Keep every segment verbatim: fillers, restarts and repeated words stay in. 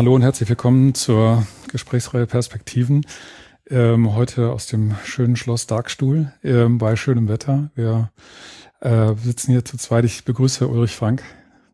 hallo und herzlich willkommen zur Gesprächsreihe Perspektiven. Ähm, heute aus dem schönen Schloss Darkstuhl ähm, bei schönem Wetter. Wir äh, sitzen hier zu zweit. Ich begrüße Ulrich Frank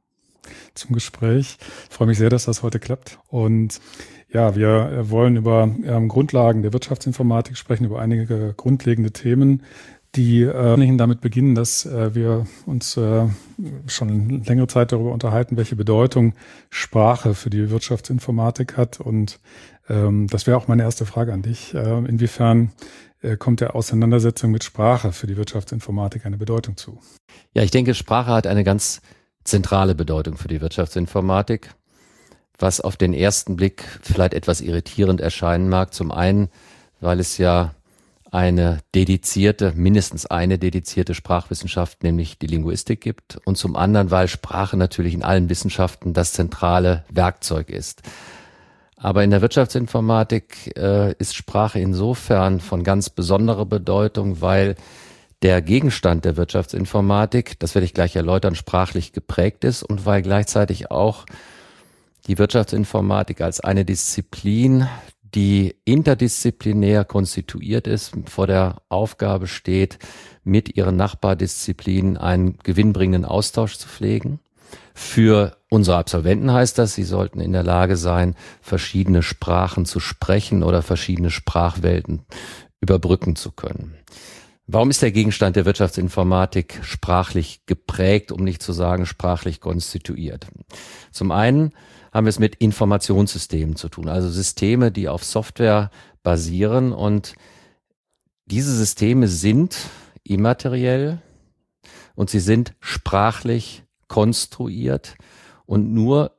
zum Gespräch. Ich freue mich sehr, dass das heute klappt. Und ja, wir wollen über ähm, Grundlagen der Wirtschaftsinformatik sprechen, über einige grundlegende Themen, die äh, damit beginnen, dass äh, wir uns äh, schon längere Zeit darüber unterhalten, welche Bedeutung Sprache für die Wirtschaftsinformatik hat. Und ähm, das wäre auch meine erste Frage an dich. Äh, inwiefern äh, kommt der Auseinandersetzung mit Sprache für die Wirtschaftsinformatik eine Bedeutung zu? Ja, ich denke, Sprache hat eine ganz zentrale Bedeutung für die Wirtschaftsinformatik, was auf den ersten Blick vielleicht etwas irritierend erscheinen mag. Zum einen, weil es ja eine dedizierte, mindestens eine dedizierte Sprachwissenschaft, nämlich die Linguistik gibt, und zum anderen, weil Sprache natürlich in allen Wissenschaften das zentrale Werkzeug ist. Aber in der Wirtschaftsinformatik äh, ist Sprache insofern von ganz besonderer Bedeutung, weil der Gegenstand der Wirtschaftsinformatik, das werde ich gleich erläutern, sprachlich geprägt ist und weil gleichzeitig auch die Wirtschaftsinformatik als eine Disziplin, die interdisziplinär konstituiert ist, vor der Aufgabe steht, mit ihren Nachbardisziplinen einen gewinnbringenden Austausch zu pflegen. Für unsere Absolventen heißt das, sie sollten in der Lage sein, verschiedene Sprachen zu sprechen oder verschiedene Sprachwelten überbrücken zu können. Warum ist der Gegenstand der Wirtschaftsinformatik sprachlich geprägt, um nicht zu sagen sprachlich konstituiert? Zum einen haben wir es mit Informationssystemen zu tun, also Systeme, die auf Software basieren, und diese Systeme sind immateriell und sie sind sprachlich konstruiert und nur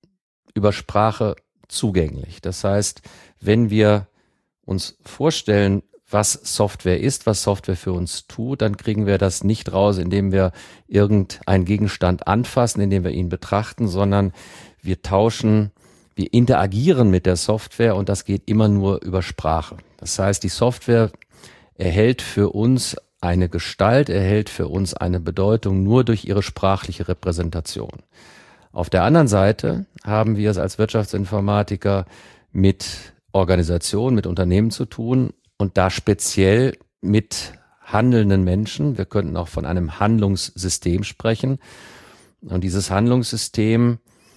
über Sprache zugänglich. Das heißt, wenn wir uns vorstellen, was Software ist, was Software für uns tut, dann kriegen wir das nicht raus, indem wir irgendeinen Gegenstand anfassen, indem wir ihn betrachten, sondern wir tauschen, wir interagieren mit der Software, und das geht immer nur über Sprache. Das heißt, die Software erhält für uns eine Gestalt, erhält für uns eine Bedeutung nur durch ihre sprachliche Repräsentation. Auf der anderen Seite haben wir es als Wirtschaftsinformatiker mit Organisationen, mit Unternehmen zu tun, und da speziell mit handelnden Menschen. Wir könnten auch von einem Handlungssystem sprechen. Und dieses Handlungssystem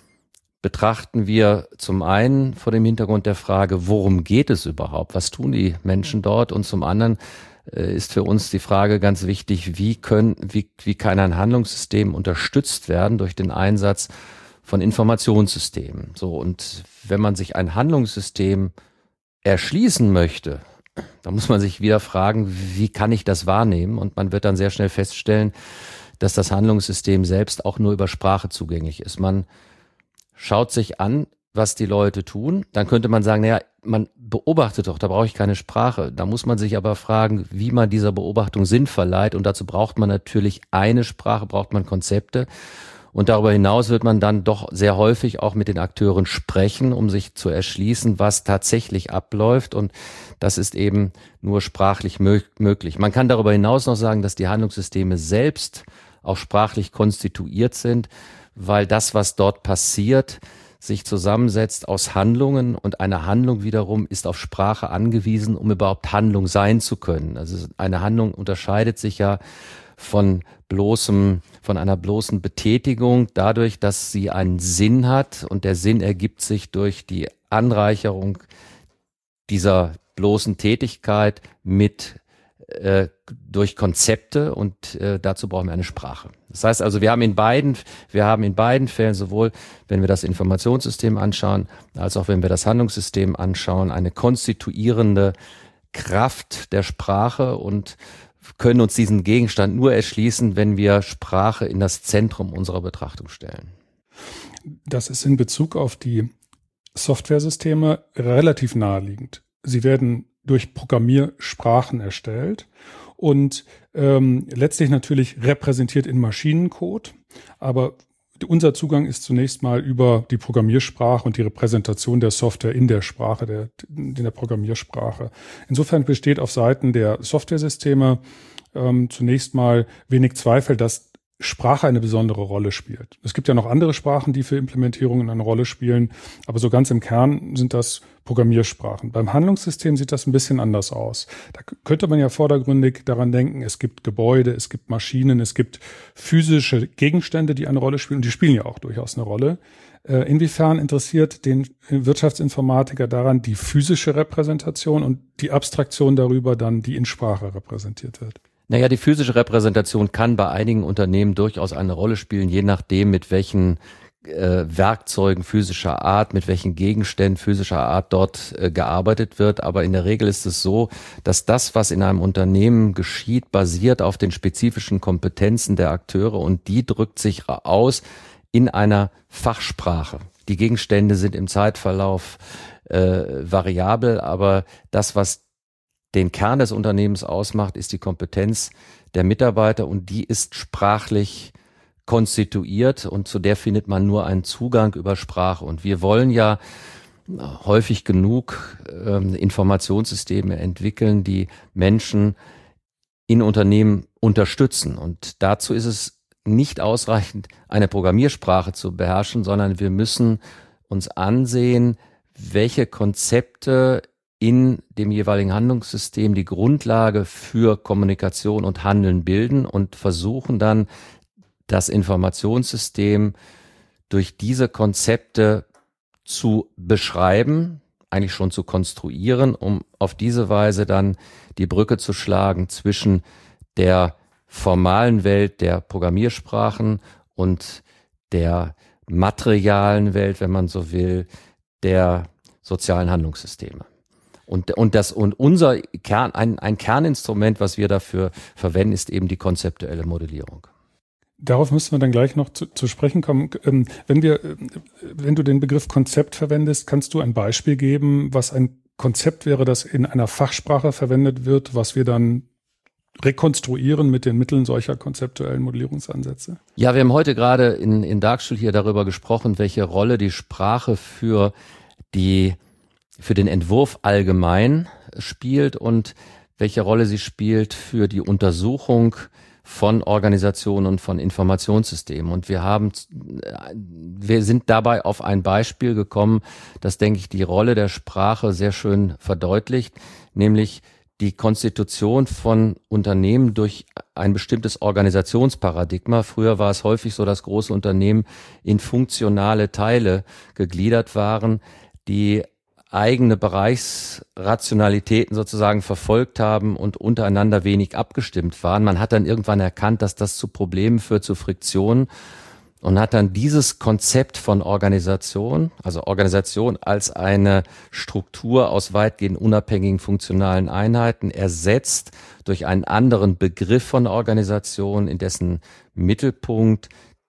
betrachten wir zum einen vor dem Hintergrund der Frage, worum geht es überhaupt? Was tun die Menschen dort? Und zum anderen äh, ist für uns die Frage ganz wichtig, wie können, wie, wie kann ein Handlungssystem unterstützt werden durch den Einsatz von Informationssystemen? So, und wenn man sich ein Handlungssystem erschließen möchte, da muss man sich wieder fragen, wie kann ich das wahrnehmen? Und man wird dann sehr schnell feststellen, dass das Handlungssystem selbst auch nur über Sprache zugänglich ist. Man schaut sich an, was die Leute tun. Dann könnte man sagen, naja, man beobachtet doch, da brauche ich keine Sprache. Da muss man sich aber fragen, wie man dieser Beobachtung Sinn verleiht. Und dazu braucht man natürlich eine Sprache, braucht man Konzepte. Und darüber hinaus wird man dann doch sehr häufig auch mit den Akteuren sprechen, um sich zu erschließen, was tatsächlich abläuft. Und das ist eben nur sprachlich mö- möglich. Man kann darüber hinaus noch sagen, dass die Handlungssysteme selbst auch sprachlich konstituiert sind, weil das, was dort passiert, sich zusammensetzt aus Handlungen, und eine Handlung wiederum ist auf Sprache angewiesen, um überhaupt Handlung sein zu können. Also eine Handlung unterscheidet sich ja von bloßem, von einer bloßen Betätigung dadurch, dass sie einen Sinn hat, und der Sinn ergibt sich durch die Anreicherung dieser bloßen Tätigkeit mit äh, durch Konzepte, und äh, dazu brauchen wir eine Sprache. Das heißt also, wir haben in beiden, wir haben in beiden Fällen, sowohl wenn wir das Informationssystem anschauen, als auch wenn wir das Handlungssystem anschauen, eine konstituierende Kraft der Sprache, und können uns diesen Gegenstand nur erschließen, wenn wir Sprache in das Zentrum unserer Betrachtung stellen. Das ist in Bezug auf die Softwaresysteme relativ naheliegend. Sie werden durch Programmiersprachen erstellt und ähm, letztlich natürlich repräsentiert in Maschinencode, aber unser Zugang ist zunächst mal über die Programmiersprache und die Repräsentation der Software in der Sprache, der, in der Programmiersprache. Insofern besteht auf Seiten der Softwaresysteme ähm, zunächst mal wenig Zweifel, dass Sprache eine besondere Rolle spielt. Es gibt ja noch andere Sprachen, die für Implementierungen eine Rolle spielen, aber so ganz im Kern sind das Programmiersprachen. Beim Handlungssystem sieht das ein bisschen anders aus. Da könnte man ja vordergründig daran denken, es gibt Gebäude, es gibt Maschinen, es gibt physische Gegenstände, die eine Rolle spielen, und die spielen ja auch durchaus eine Rolle. Äh, inwiefern interessiert den Wirtschaftsinformatiker daran die physische Repräsentation und die Abstraktion darüber dann, die in Sprache repräsentiert wird? Naja, die physische Repräsentation kann bei einigen Unternehmen durchaus eine Rolle spielen, je nachdem, mit welchen äh, Werkzeugen physischer Art, mit welchen Gegenständen physischer Art dort äh, gearbeitet wird. Aber in der Regel ist es so, dass das, was in einem Unternehmen geschieht, basiert auf den spezifischen Kompetenzen der Akteure, und die drückt sich aus in einer Fachsprache. Die Gegenstände sind im Zeitverlauf äh, variabel, aber das, was den Kern des Unternehmens ausmacht, ist die Kompetenz der Mitarbeiter, und die ist sprachlich konstituiert, und zu der findet man nur einen Zugang über Sprache. Und wir wollen ja häufig genug äh, Informationssysteme entwickeln, die Menschen in Unternehmen unterstützen. Und dazu ist es nicht ausreichend, eine Programmiersprache zu beherrschen, sondern wir müssen uns ansehen, welche Konzepte in dem jeweiligen Handlungssystem die Grundlage für Kommunikation und Handeln bilden, und versuchen dann, das Informationssystem durch diese Konzepte zu beschreiben, eigentlich schon zu konstruieren, um auf diese Weise dann die Brücke zu schlagen zwischen der formalen Welt der Programmiersprachen und der materialen Welt, wenn man so will, der sozialen Handlungssysteme. Und, und das, und unser Kern, ein, ein Kerninstrument, was wir dafür verwenden, ist eben die konzeptuelle Modellierung. Darauf müssen wir dann gleich noch zu, zu sprechen kommen. Wenn wir, wenn du den Begriff Konzept verwendest, kannst du ein Beispiel geben, was ein Konzept wäre, das in einer Fachsprache verwendet wird, was wir dann rekonstruieren mit den Mitteln solcher konzeptuellen Modellierungsansätze? Ja, wir haben heute gerade in, in Darkstuhl hier darüber gesprochen, welche Rolle die Sprache für die, für den Entwurf allgemein spielt und welche Rolle sie spielt für die Untersuchung von Organisationen und von Informationssystemen. Und wir haben, wir sind dabei auf ein Beispiel gekommen, das, denke ich, die Rolle der Sprache sehr schön verdeutlicht, nämlich die Konstitution von Unternehmen durch ein bestimmtes Organisationsparadigma. Früher war es häufig so, dass große Unternehmen in funktionale Teile gegliedert waren, die eigene Bereichsrationalitäten sozusagen verfolgt haben und untereinander wenig abgestimmt waren. Man hat dann irgendwann erkannt, dass das zu Problemen führt, zu Friktionen, und hat dann dieses Konzept von Organisation, also Organisation als eine Struktur aus weitgehend unabhängigen funktionalen Einheiten, ersetzt durch einen anderen Begriff von Organisation, in dessen Mittelpunkt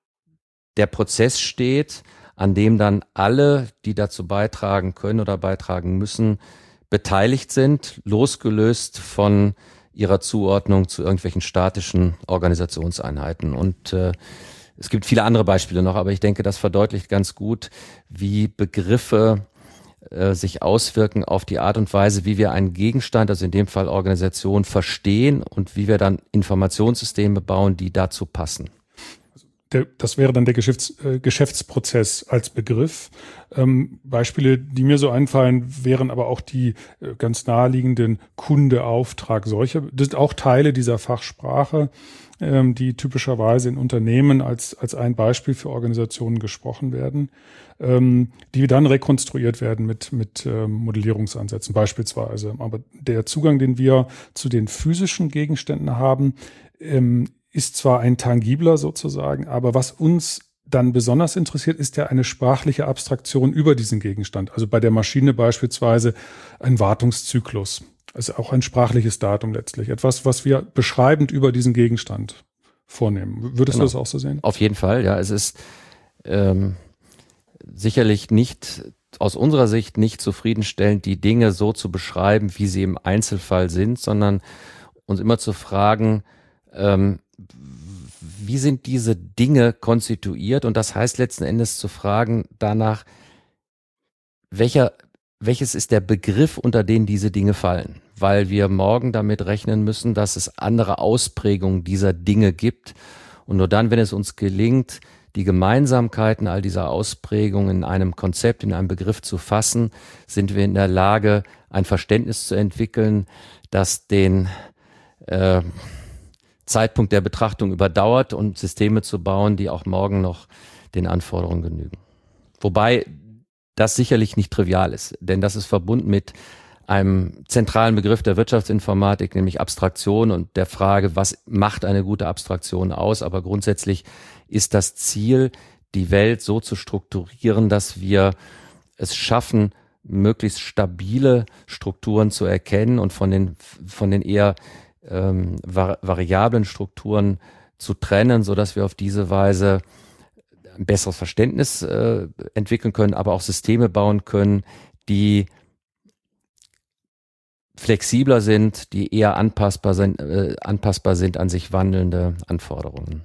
der Prozess steht, an dem dann alle, die dazu beitragen können oder beitragen müssen, beteiligt sind, losgelöst von ihrer Zuordnung zu irgendwelchen statischen Organisationseinheiten. Und äh, es gibt viele andere Beispiele noch, aber ich denke, das verdeutlicht ganz gut, wie Begriffe äh, sich auswirken auf die Art und Weise, wie wir einen Gegenstand, also in dem Fall Organisation, verstehen und wie wir dann Informationssysteme bauen, die dazu passen. Der, das wäre dann der Geschäfts-, äh, Geschäftsprozess als Begriff. Ähm, Beispiele, die mir so einfallen, wären aber auch die äh, ganz naheliegenden Kunde, Auftrag, solche. Das sind auch Teile dieser Fachsprache, ähm, die typischerweise in Unternehmen als, als ein Beispiel für Organisationen gesprochen werden, ähm, die dann rekonstruiert werden mit, mit ähm, Modellierungsansätzen beispielsweise. Aber der Zugang, den wir zu den physischen Gegenständen haben, ähm, ist zwar ein tangibler sozusagen, aber was uns dann besonders interessiert, ist ja eine sprachliche Abstraktion über diesen Gegenstand. Also bei der Maschine beispielsweise ein Wartungszyklus. Also auch ein sprachliches Datum letztlich. Etwas, was wir beschreibend über diesen Gegenstand vornehmen. Würdest genau. du das auch so sehen? Auf jeden Fall, ja. Es ist ähm, sicherlich nicht, aus unserer Sicht nicht zufriedenstellend, die Dinge so zu beschreiben, wie sie im Einzelfall sind, sondern uns immer zu fragen, ähm, wie sind diese Dinge konstituiert? Und das heißt letzten Endes zu fragen danach, welcher, welches ist der Begriff, unter den diese Dinge fallen? Weil wir morgen damit rechnen müssen, dass es andere Ausprägungen dieser Dinge gibt. Und nur dann, wenn es uns gelingt, die Gemeinsamkeiten all dieser Ausprägungen in einem Konzept, in einem Begriff zu fassen, sind wir in der Lage, ein Verständnis zu entwickeln, das den äh, Zeitpunkt der Betrachtung überdauert und Systeme zu bauen, die auch morgen noch den Anforderungen genügen. Wobei das sicherlich nicht trivial ist, denn das ist verbunden mit einem zentralen Begriff der Wirtschaftsinformatik, nämlich Abstraktion und der Frage, was macht eine gute Abstraktion aus? Aber grundsätzlich ist das Ziel, die Welt so zu strukturieren, dass wir es schaffen, möglichst stabile Strukturen zu erkennen und von den, von den eher ähm, vari- variablen Strukturen zu trennen, so dass wir auf diese Weise ein besseres Verständnis äh, entwickeln können, aber auch Systeme bauen können, die flexibler sind, die eher anpassbar sind, äh, anpassbar sind an sich wandelnde Anforderungen.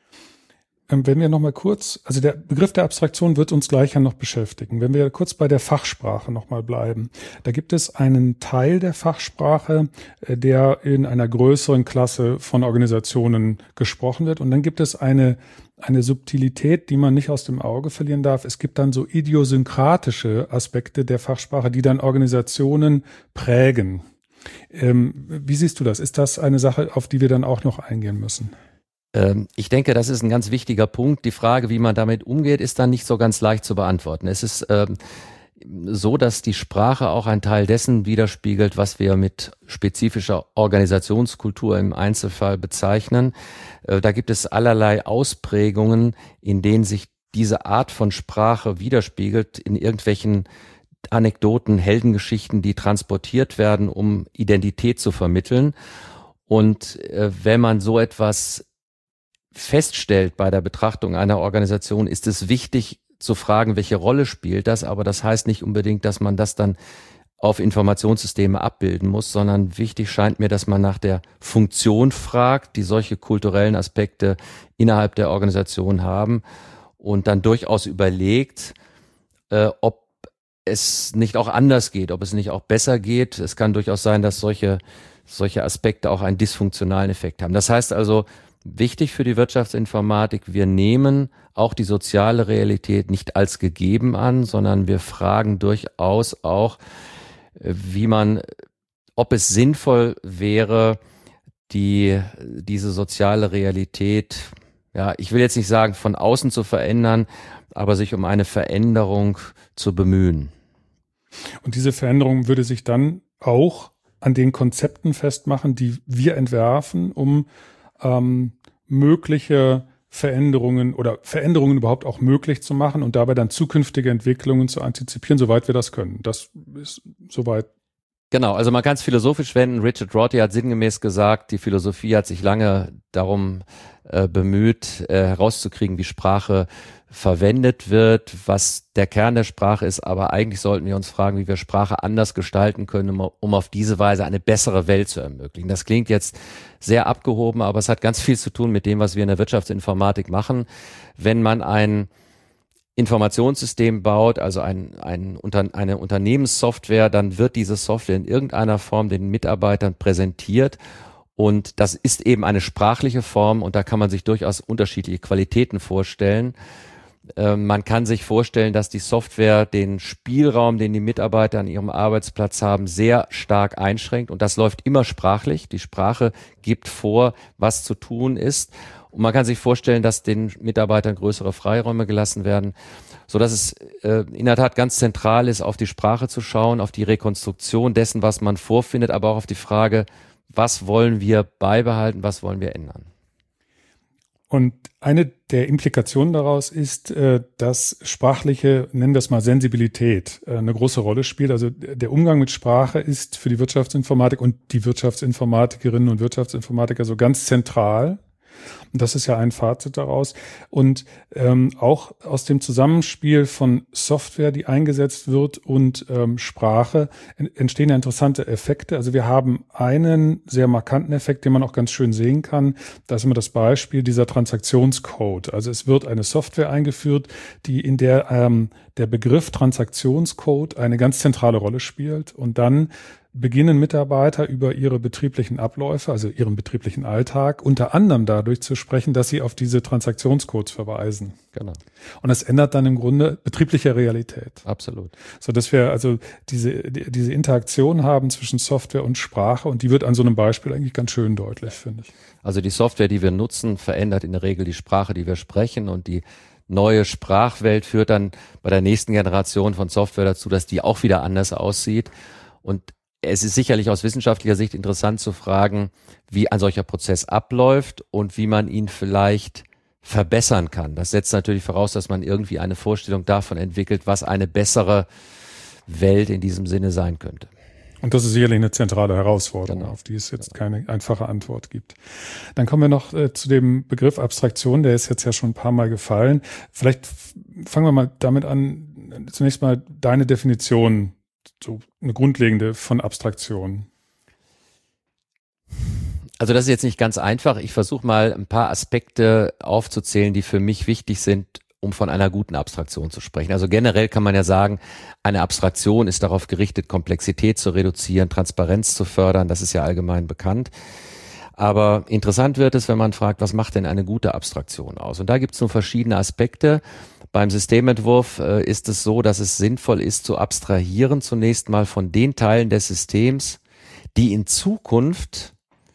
Wenn wir nochmal kurz, also der Begriff der Abstraktion wird uns gleich ja noch beschäftigen. Wenn wir kurz bei der Fachsprache nochmal bleiben, da gibt es einen Teil der Fachsprache, der in einer größeren Klasse von Organisationen gesprochen wird. Und dann gibt es eine, eine Subtilität, die man nicht aus dem Auge verlieren darf. Es gibt dann so idiosynkratische Aspekte der Fachsprache, die dann Organisationen prägen. Ähm, wie siehst du das? Ist das eine Sache, auf die wir dann auch noch eingehen müssen? Ich denke, das ist ein ganz wichtiger Punkt. Die Frage, wie man damit umgeht, ist dann nicht so ganz leicht zu beantworten. Es ist ähm, so, dass die Sprache auch ein Teil dessen widerspiegelt, was wir mit spezifischer Organisationskultur im Einzelfall bezeichnen. Äh, da gibt es allerlei Ausprägungen, in denen sich diese Art von Sprache widerspiegelt in irgendwelchen Anekdoten, Heldengeschichten, die transportiert werden, um Identität zu vermitteln. Und äh, wenn man so etwas feststellt bei der Betrachtung einer Organisation, ist es wichtig zu fragen, welche Rolle spielt das, aber das heißt nicht unbedingt, dass man das dann auf Informationssysteme abbilden muss, sondern wichtig scheint mir, dass man nach der Funktion fragt, die solche kulturellen Aspekte innerhalb der Organisation haben und dann durchaus überlegt, äh, ob es nicht auch anders geht, ob es nicht auch besser geht. Es kann durchaus sein, dass solche, solche Aspekte auch einen dysfunktionalen Effekt haben. Das heißt also, wichtig für die Wirtschaftsinformatik, wir nehmen auch die soziale Realität nicht als gegeben an, sondern wir fragen durchaus auch, wie man, ob es sinnvoll wäre, die, diese soziale Realität, ja, ich will jetzt nicht sagen, von außen zu verändern, aber sich um eine Veränderung zu bemühen. Und diese Veränderung würde sich dann auch an den Konzepten festmachen, die wir entwerfen, um ähm, mögliche Veränderungen oder Veränderungen überhaupt auch möglich zu machen und dabei dann zukünftige Entwicklungen zu antizipieren, soweit wir das können. Das ist soweit. Genau, also man kann es philosophisch wenden. Richard Rorty hat sinngemäß gesagt, die Philosophie hat sich lange darum äh, bemüht, äh, herauszukriegen, wie Sprache verwendet wird, was der Kern der Sprache ist, aber eigentlich sollten wir uns fragen, wie wir Sprache anders gestalten können, um, um auf diese Weise eine bessere Welt zu ermöglichen. Das klingt jetzt sehr abgehoben, aber es hat ganz viel zu tun mit dem, was wir in der Wirtschaftsinformatik machen. Wenn man ein Informationssystem baut, also ein, ein, eine Unternehmenssoftware, dann wird diese Software in irgendeiner Form den Mitarbeitern präsentiert. Und das ist eben eine sprachliche Form und da kann man sich durchaus unterschiedliche Qualitäten vorstellen. Äh, man kann sich vorstellen, dass die Software den Spielraum, den die Mitarbeiter an ihrem Arbeitsplatz haben, sehr stark einschränkt und das läuft immer sprachlich. Die Sprache gibt vor, was zu tun ist. Und man kann sich vorstellen, dass den Mitarbeitern größere Freiräume gelassen werden, so dass es äh, in der Tat ganz zentral ist, auf die Sprache zu schauen, auf die Rekonstruktion dessen, was man vorfindet, aber auch auf die Frage, was wollen wir beibehalten, was wollen wir ändern? Und eine der Implikationen daraus ist, dass sprachliche, nennen wir es mal Sensibilität, eine große Rolle spielt. Also der Umgang mit Sprache ist für die Wirtschaftsinformatik und die Wirtschaftsinformatikerinnen und Wirtschaftsinformatiker so ganz zentral. Und das ist ja ein Fazit daraus. Und ähm, auch aus dem Zusammenspiel von Software, die eingesetzt wird, und ähm, Sprache entstehen ja interessante Effekte. Also wir haben einen sehr markanten Effekt, den man auch ganz schön sehen kann. Da ist immer das Beispiel dieser Transaktionscode. Also es wird eine Software eingeführt, die in der ähm, der Begriff Transaktionscode eine ganz zentrale Rolle spielt. Und dann beginnen Mitarbeiter über ihre betrieblichen Abläufe, also ihren betrieblichen Alltag, unter anderem dadurch zu sprechen, dass sie auf diese Transaktionscodes verweisen. Genau. Und das ändert dann im Grunde betriebliche Realität. Absolut. So dass wir also diese, die, diese Interaktion haben zwischen Software und Sprache, und die wird an so einem Beispiel eigentlich ganz schön deutlich, finde ich. Also die Software, die wir nutzen, verändert in der Regel die Sprache, die wir sprechen, und die neue Sprachwelt führt dann bei der nächsten Generation von Software dazu, dass die auch wieder anders aussieht. Und es ist sicherlich aus wissenschaftlicher Sicht interessant zu fragen, wie ein solcher Prozess abläuft und wie man ihn vielleicht verbessern kann. Das setzt natürlich voraus, dass man irgendwie eine Vorstellung davon entwickelt, was eine bessere Welt in diesem Sinne sein könnte. Und das ist sicherlich eine zentrale Herausforderung, genau, auf die es jetzt genau. keine einfache Antwort gibt. Dann kommen wir noch äh, zu dem Begriff Abstraktion, der ist jetzt ja schon ein paar Mal gefallen. Vielleicht fangen wir mal damit an, zunächst mal deine Definition, so eine grundlegende von Abstraktion. Also das ist jetzt nicht ganz einfach. Ich versuche mal ein paar Aspekte aufzuzählen, die für mich wichtig sind, um von einer guten Abstraktion zu sprechen. Also generell kann man ja sagen, eine Abstraktion ist darauf gerichtet, Komplexität zu reduzieren, Transparenz zu fördern. Das ist ja allgemein bekannt. Aber interessant wird es, wenn man fragt, was macht denn eine gute Abstraktion aus? Und da gibt es nur verschiedene Aspekte. Beim Systementwurf äh, ist es so, dass es sinnvoll ist, zu abstrahieren zunächst mal von den Teilen des Systems, die in Zukunft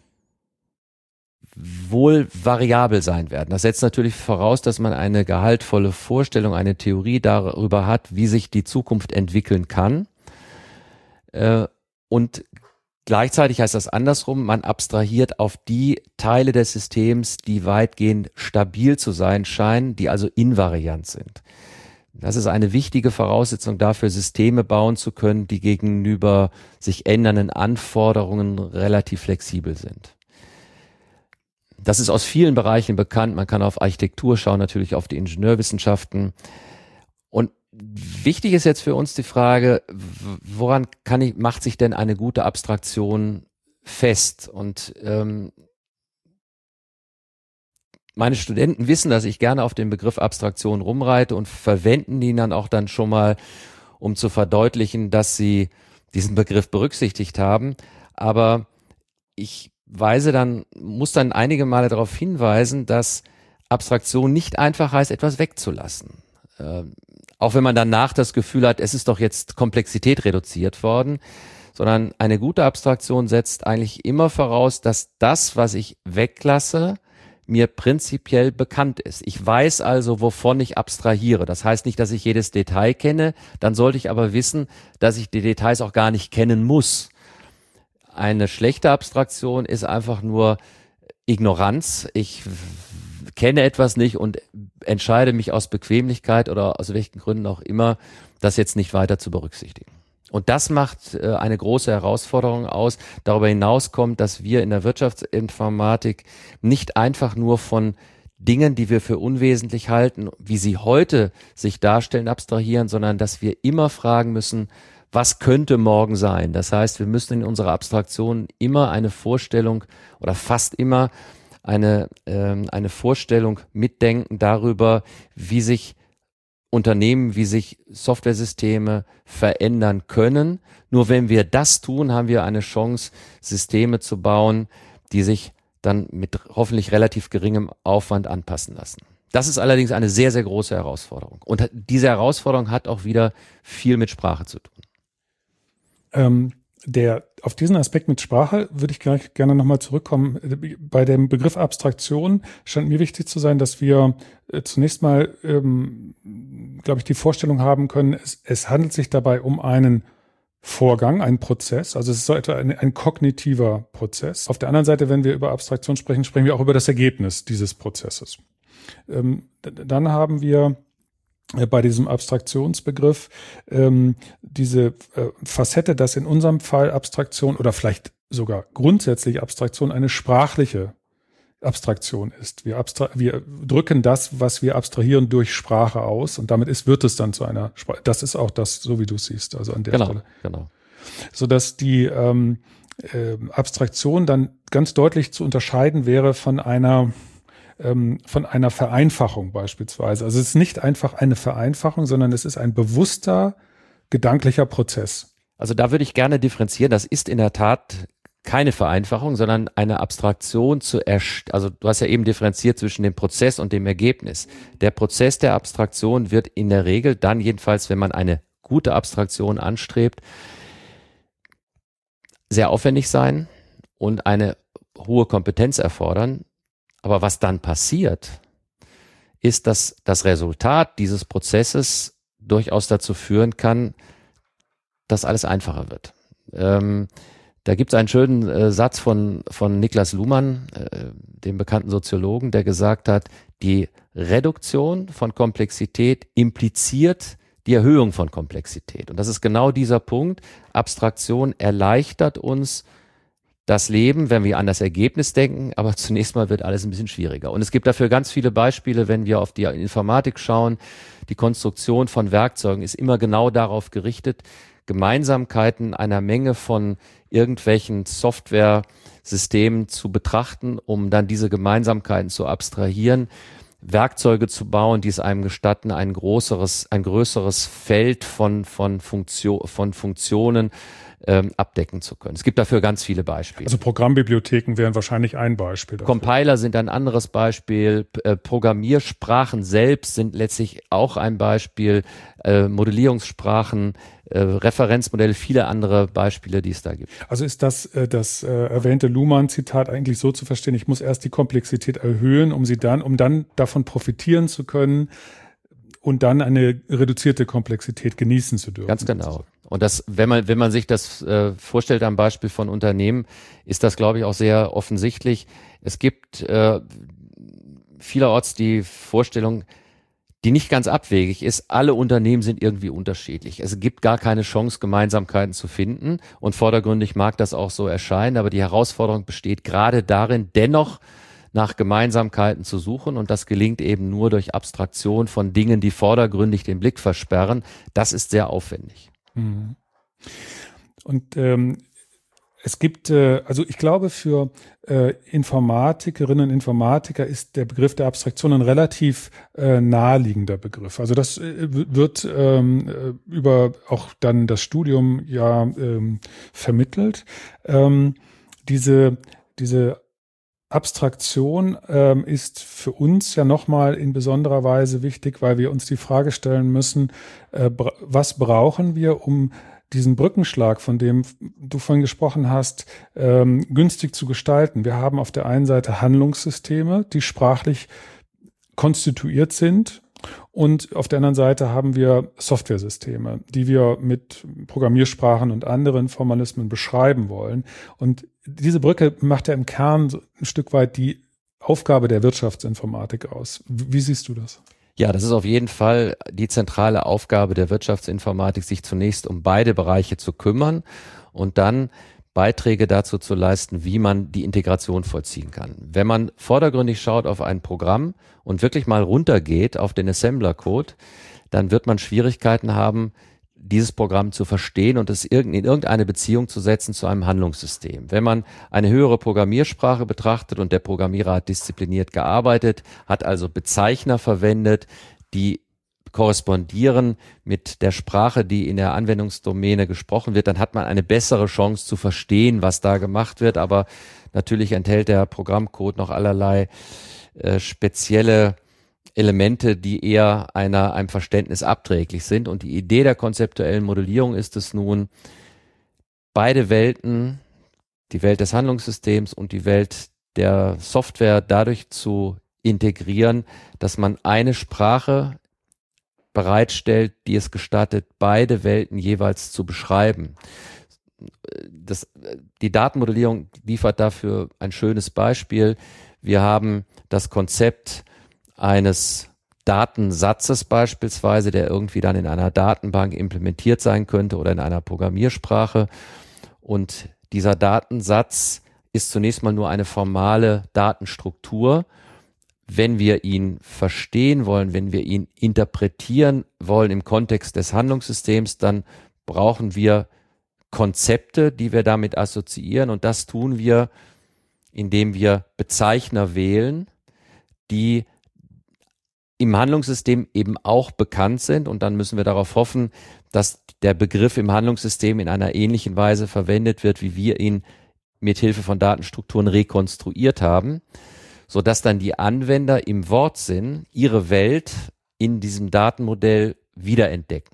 wohl variabel sein werden. Das setzt natürlich voraus, dass man eine gehaltvolle Vorstellung, eine Theorie darüber hat, wie sich die Zukunft entwickeln kann. Äh, und gleichzeitig heißt das andersrum, man abstrahiert auf die Teile des Systems, die weitgehend stabil zu sein scheinen, die also invariant sind. Das ist eine wichtige Voraussetzung dafür, Systeme bauen zu können, die gegenüber sich ändernden Anforderungen relativ flexibel sind. Das ist aus vielen Bereichen bekannt. Man kann auf Architektur schauen, natürlich auf die Ingenieurwissenschaften. Und wichtig ist jetzt für uns die Frage, woran kann ich, macht sich denn eine gute Abstraktion fest? Und ähm, meine Studenten wissen, dass ich gerne auf den Begriff Abstraktion rumreite und verwenden ihn dann auch dann schon mal, um zu verdeutlichen, dass sie diesen Begriff berücksichtigt haben. Aber ich weise dann, muss dann einige Male darauf hinweisen, dass Abstraktion nicht einfach heißt, etwas wegzulassen. Ähm, auch wenn man danach das Gefühl hat, es ist doch jetzt Komplexität reduziert worden, sondern eine gute Abstraktion setzt eigentlich immer voraus, dass das, was ich weglasse, mir prinzipiell bekannt ist. Ich weiß also, wovon ich abstrahiere. Das heißt nicht, dass ich jedes Detail kenne, dann sollte ich aber wissen, dass ich die Details auch gar nicht kennen muss. Eine schlechte Abstraktion ist einfach nur Ignoranz. Ich kenne etwas nicht und entscheide mich aus Bequemlichkeit oder aus welchen Gründen auch immer, das jetzt nicht weiter zu berücksichtigen. Und das macht äh, eine große Herausforderung aus. Darüber hinaus kommt, dass wir in der Wirtschaftsinformatik nicht einfach nur von Dingen, die wir für unwesentlich halten, wie sie heute sich darstellen, abstrahieren, sondern dass wir immer fragen müssen, was könnte morgen sein? Das heißt, wir müssen in unserer Abstraktion immer eine Vorstellung oder fast immer eine, ähm, eine Vorstellung mitdenken darüber, wie sich Unternehmen, wie sich Softwaresysteme verändern können. Nur wenn wir das tun, haben wir eine Chance, Systeme zu bauen, die sich dann mit hoffentlich relativ geringem Aufwand anpassen lassen. Das ist allerdings eine sehr, sehr große Herausforderung. Und diese Herausforderung hat auch wieder viel mit Sprache zu tun. Ähm, der, auf diesen Aspekt mit Sprache würde ich gleich gerne nochmal zurückkommen. Bei dem Begriff Abstraktion scheint mir wichtig zu sein, dass wir äh, zunächst mal, ähm, glaube ich, die Vorstellung haben können, es, es handelt sich dabei um einen Vorgang, einen Prozess. Also es ist so etwa ein, ein kognitiver Prozess. Auf der anderen Seite, wenn wir über Abstraktion sprechen, sprechen wir auch über das Ergebnis dieses Prozesses. Ähm, dann haben wir bei diesem Abstraktionsbegriff ähm, diese äh, Facette, dass in unserem Fall Abstraktion oder vielleicht sogar grundsätzlich Abstraktion eine sprachliche Abstraktion ist. Wir, abstra- wir drücken das, was wir abstrahieren, durch Sprache aus und damit ist, wird es dann zu einer Sprache. Das ist auch das, so wie du es siehst, also an der genau, Stelle. Genau. Sodass die ähm, äh, Abstraktion dann ganz deutlich zu unterscheiden wäre von einer von einer Vereinfachung beispielsweise. Also es ist nicht einfach eine Vereinfachung, sondern es ist ein bewusster gedanklicher Prozess. Also da würde ich gerne differenzieren. Das ist in der Tat keine Vereinfachung, sondern eine Abstraktion zu erst, also du hast ja eben differenziert zwischen dem Prozess und dem Ergebnis. Der Prozess der Abstraktion wird in der Regel dann jedenfalls, wenn man eine gute Abstraktion anstrebt, sehr aufwendig sein und eine hohe Kompetenz erfordern. Aber was dann passiert, ist, dass das Resultat dieses Prozesses durchaus dazu führen kann, dass alles einfacher wird. Ähm, Da gibt es einen schönen äh, Satz von, von Niklas Luhmann, äh, dem bekannten Soziologen, der gesagt hat, die Reduktion von Komplexität impliziert die Erhöhung von Komplexität. Und das ist genau dieser Punkt. Abstraktion erleichtert uns das Leben, wenn wir an das Ergebnis denken, aber zunächst mal wird alles ein bisschen schwieriger. Und es gibt dafür ganz viele Beispiele, wenn wir auf die Informatik schauen. Die Konstruktion von Werkzeugen ist immer genau darauf gerichtet, Gemeinsamkeiten einer Menge von irgendwelchen Software-Systemen zu betrachten, um dann diese Gemeinsamkeiten zu abstrahieren, Werkzeuge zu bauen, die es einem gestatten, ein größeres, ein größeres Feld von, von, Funktion, von Funktionen ähm, abdecken zu können. Es gibt dafür ganz viele Beispiele. Also Programmbibliotheken wären wahrscheinlich ein Beispiel dafür. Compiler sind ein anderes Beispiel. Äh, Programmiersprachen selbst sind letztlich auch ein Beispiel. Äh, Modellierungssprachen, äh, Referenzmodelle, viele andere Beispiele, die es da gibt. Also ist das äh, das äh, erwähnte Luhmann-Zitat eigentlich so zu verstehen, ich muss erst die Komplexität erhöhen, um sie dann, um dann davon profitieren zu können und dann eine reduzierte Komplexität genießen zu dürfen. Ganz genau. Und das, wenn man, wenn man sich das äh, vorstellt am Beispiel von Unternehmen, ist das, glaube ich, auch sehr offensichtlich. Es gibt äh, vielerorts die Vorstellung, die nicht ganz abwegig ist, alle Unternehmen sind irgendwie unterschiedlich. Es gibt gar keine Chance, Gemeinsamkeiten zu finden. Und vordergründig mag das auch so erscheinen, aber die Herausforderung besteht gerade darin, dennoch nach Gemeinsamkeiten zu suchen. Und das gelingt eben nur durch Abstraktion von Dingen, die vordergründig den Blick versperren. Das ist sehr aufwendig. Und ähm, es gibt, äh, also ich glaube, für äh, Informatikerinnen und Informatiker ist der Begriff der Abstraktion ein relativ äh, naheliegender Begriff. Also das äh, wird ähm, über auch dann das Studium ja ähm, vermittelt. Ähm, diese, diese Abstraktion ähm, ist für uns ja nochmal in besonderer Weise wichtig, weil wir uns die Frage stellen müssen, äh, was brauchen wir, um diesen Brückenschlag, von dem du vorhin gesprochen hast, ähm, günstig zu gestalten. Wir haben auf der einen Seite Handlungssysteme, die sprachlich konstituiert sind, und auf der anderen Seite haben wir Softwaresysteme, die wir mit Programmiersprachen und anderen Formalismen beschreiben wollen. Und diese Brücke macht ja im Kern so ein Stück weit die Aufgabe der Wirtschaftsinformatik aus. Wie siehst du das? Ja, das ist auf jeden Fall die zentrale Aufgabe der Wirtschaftsinformatik, sich zunächst um beide Bereiche zu kümmern und dann Beiträge dazu zu leisten, wie man die Integration vollziehen kann. Wenn man vordergründig schaut auf ein Programm und wirklich mal runtergeht auf den Assembler-Code, dann wird man Schwierigkeiten haben, dieses Programm zu verstehen und es in irgendeine Beziehung zu setzen zu einem Handlungssystem. Wenn man eine höhere Programmiersprache betrachtet und der Programmierer hat diszipliniert gearbeitet, hat also Bezeichner verwendet, die korrespondieren mit der Sprache, die in der Anwendungsdomäne gesprochen wird, dann hat man eine bessere Chance zu verstehen, was da gemacht wird. Aber natürlich enthält der Programmcode noch allerlei äh, spezielle Elemente, die eher einer, einem Verständnis abträglich sind. Und die Idee der konzeptuellen Modellierung ist es nun, beide Welten, die Welt des Handlungssystems und die Welt der Software dadurch zu integrieren, dass man eine Sprache bereitstellt, die es gestattet, beide Welten jeweils zu beschreiben. Das, die Datenmodellierung liefert dafür ein schönes Beispiel. Wir haben das Konzept eines Datensatzes beispielsweise, der irgendwie dann in einer Datenbank implementiert sein könnte oder in einer Programmiersprache. Und dieser Datensatz ist zunächst mal nur eine formale Datenstruktur. Wenn wir ihn verstehen wollen, wenn wir ihn interpretieren wollen im Kontext des Handlungssystems, dann brauchen wir Konzepte, die wir damit assoziieren. Und das tun wir, indem wir Bezeichner wählen, die im Handlungssystem eben auch bekannt sind. Und dann müssen wir darauf hoffen, dass der Begriff im Handlungssystem in einer ähnlichen Weise verwendet wird, wie wir ihn mit Hilfe von Datenstrukturen rekonstruiert haben, sodass dann die Anwender im Wortsinn ihre Welt in diesem Datenmodell wiederentdecken,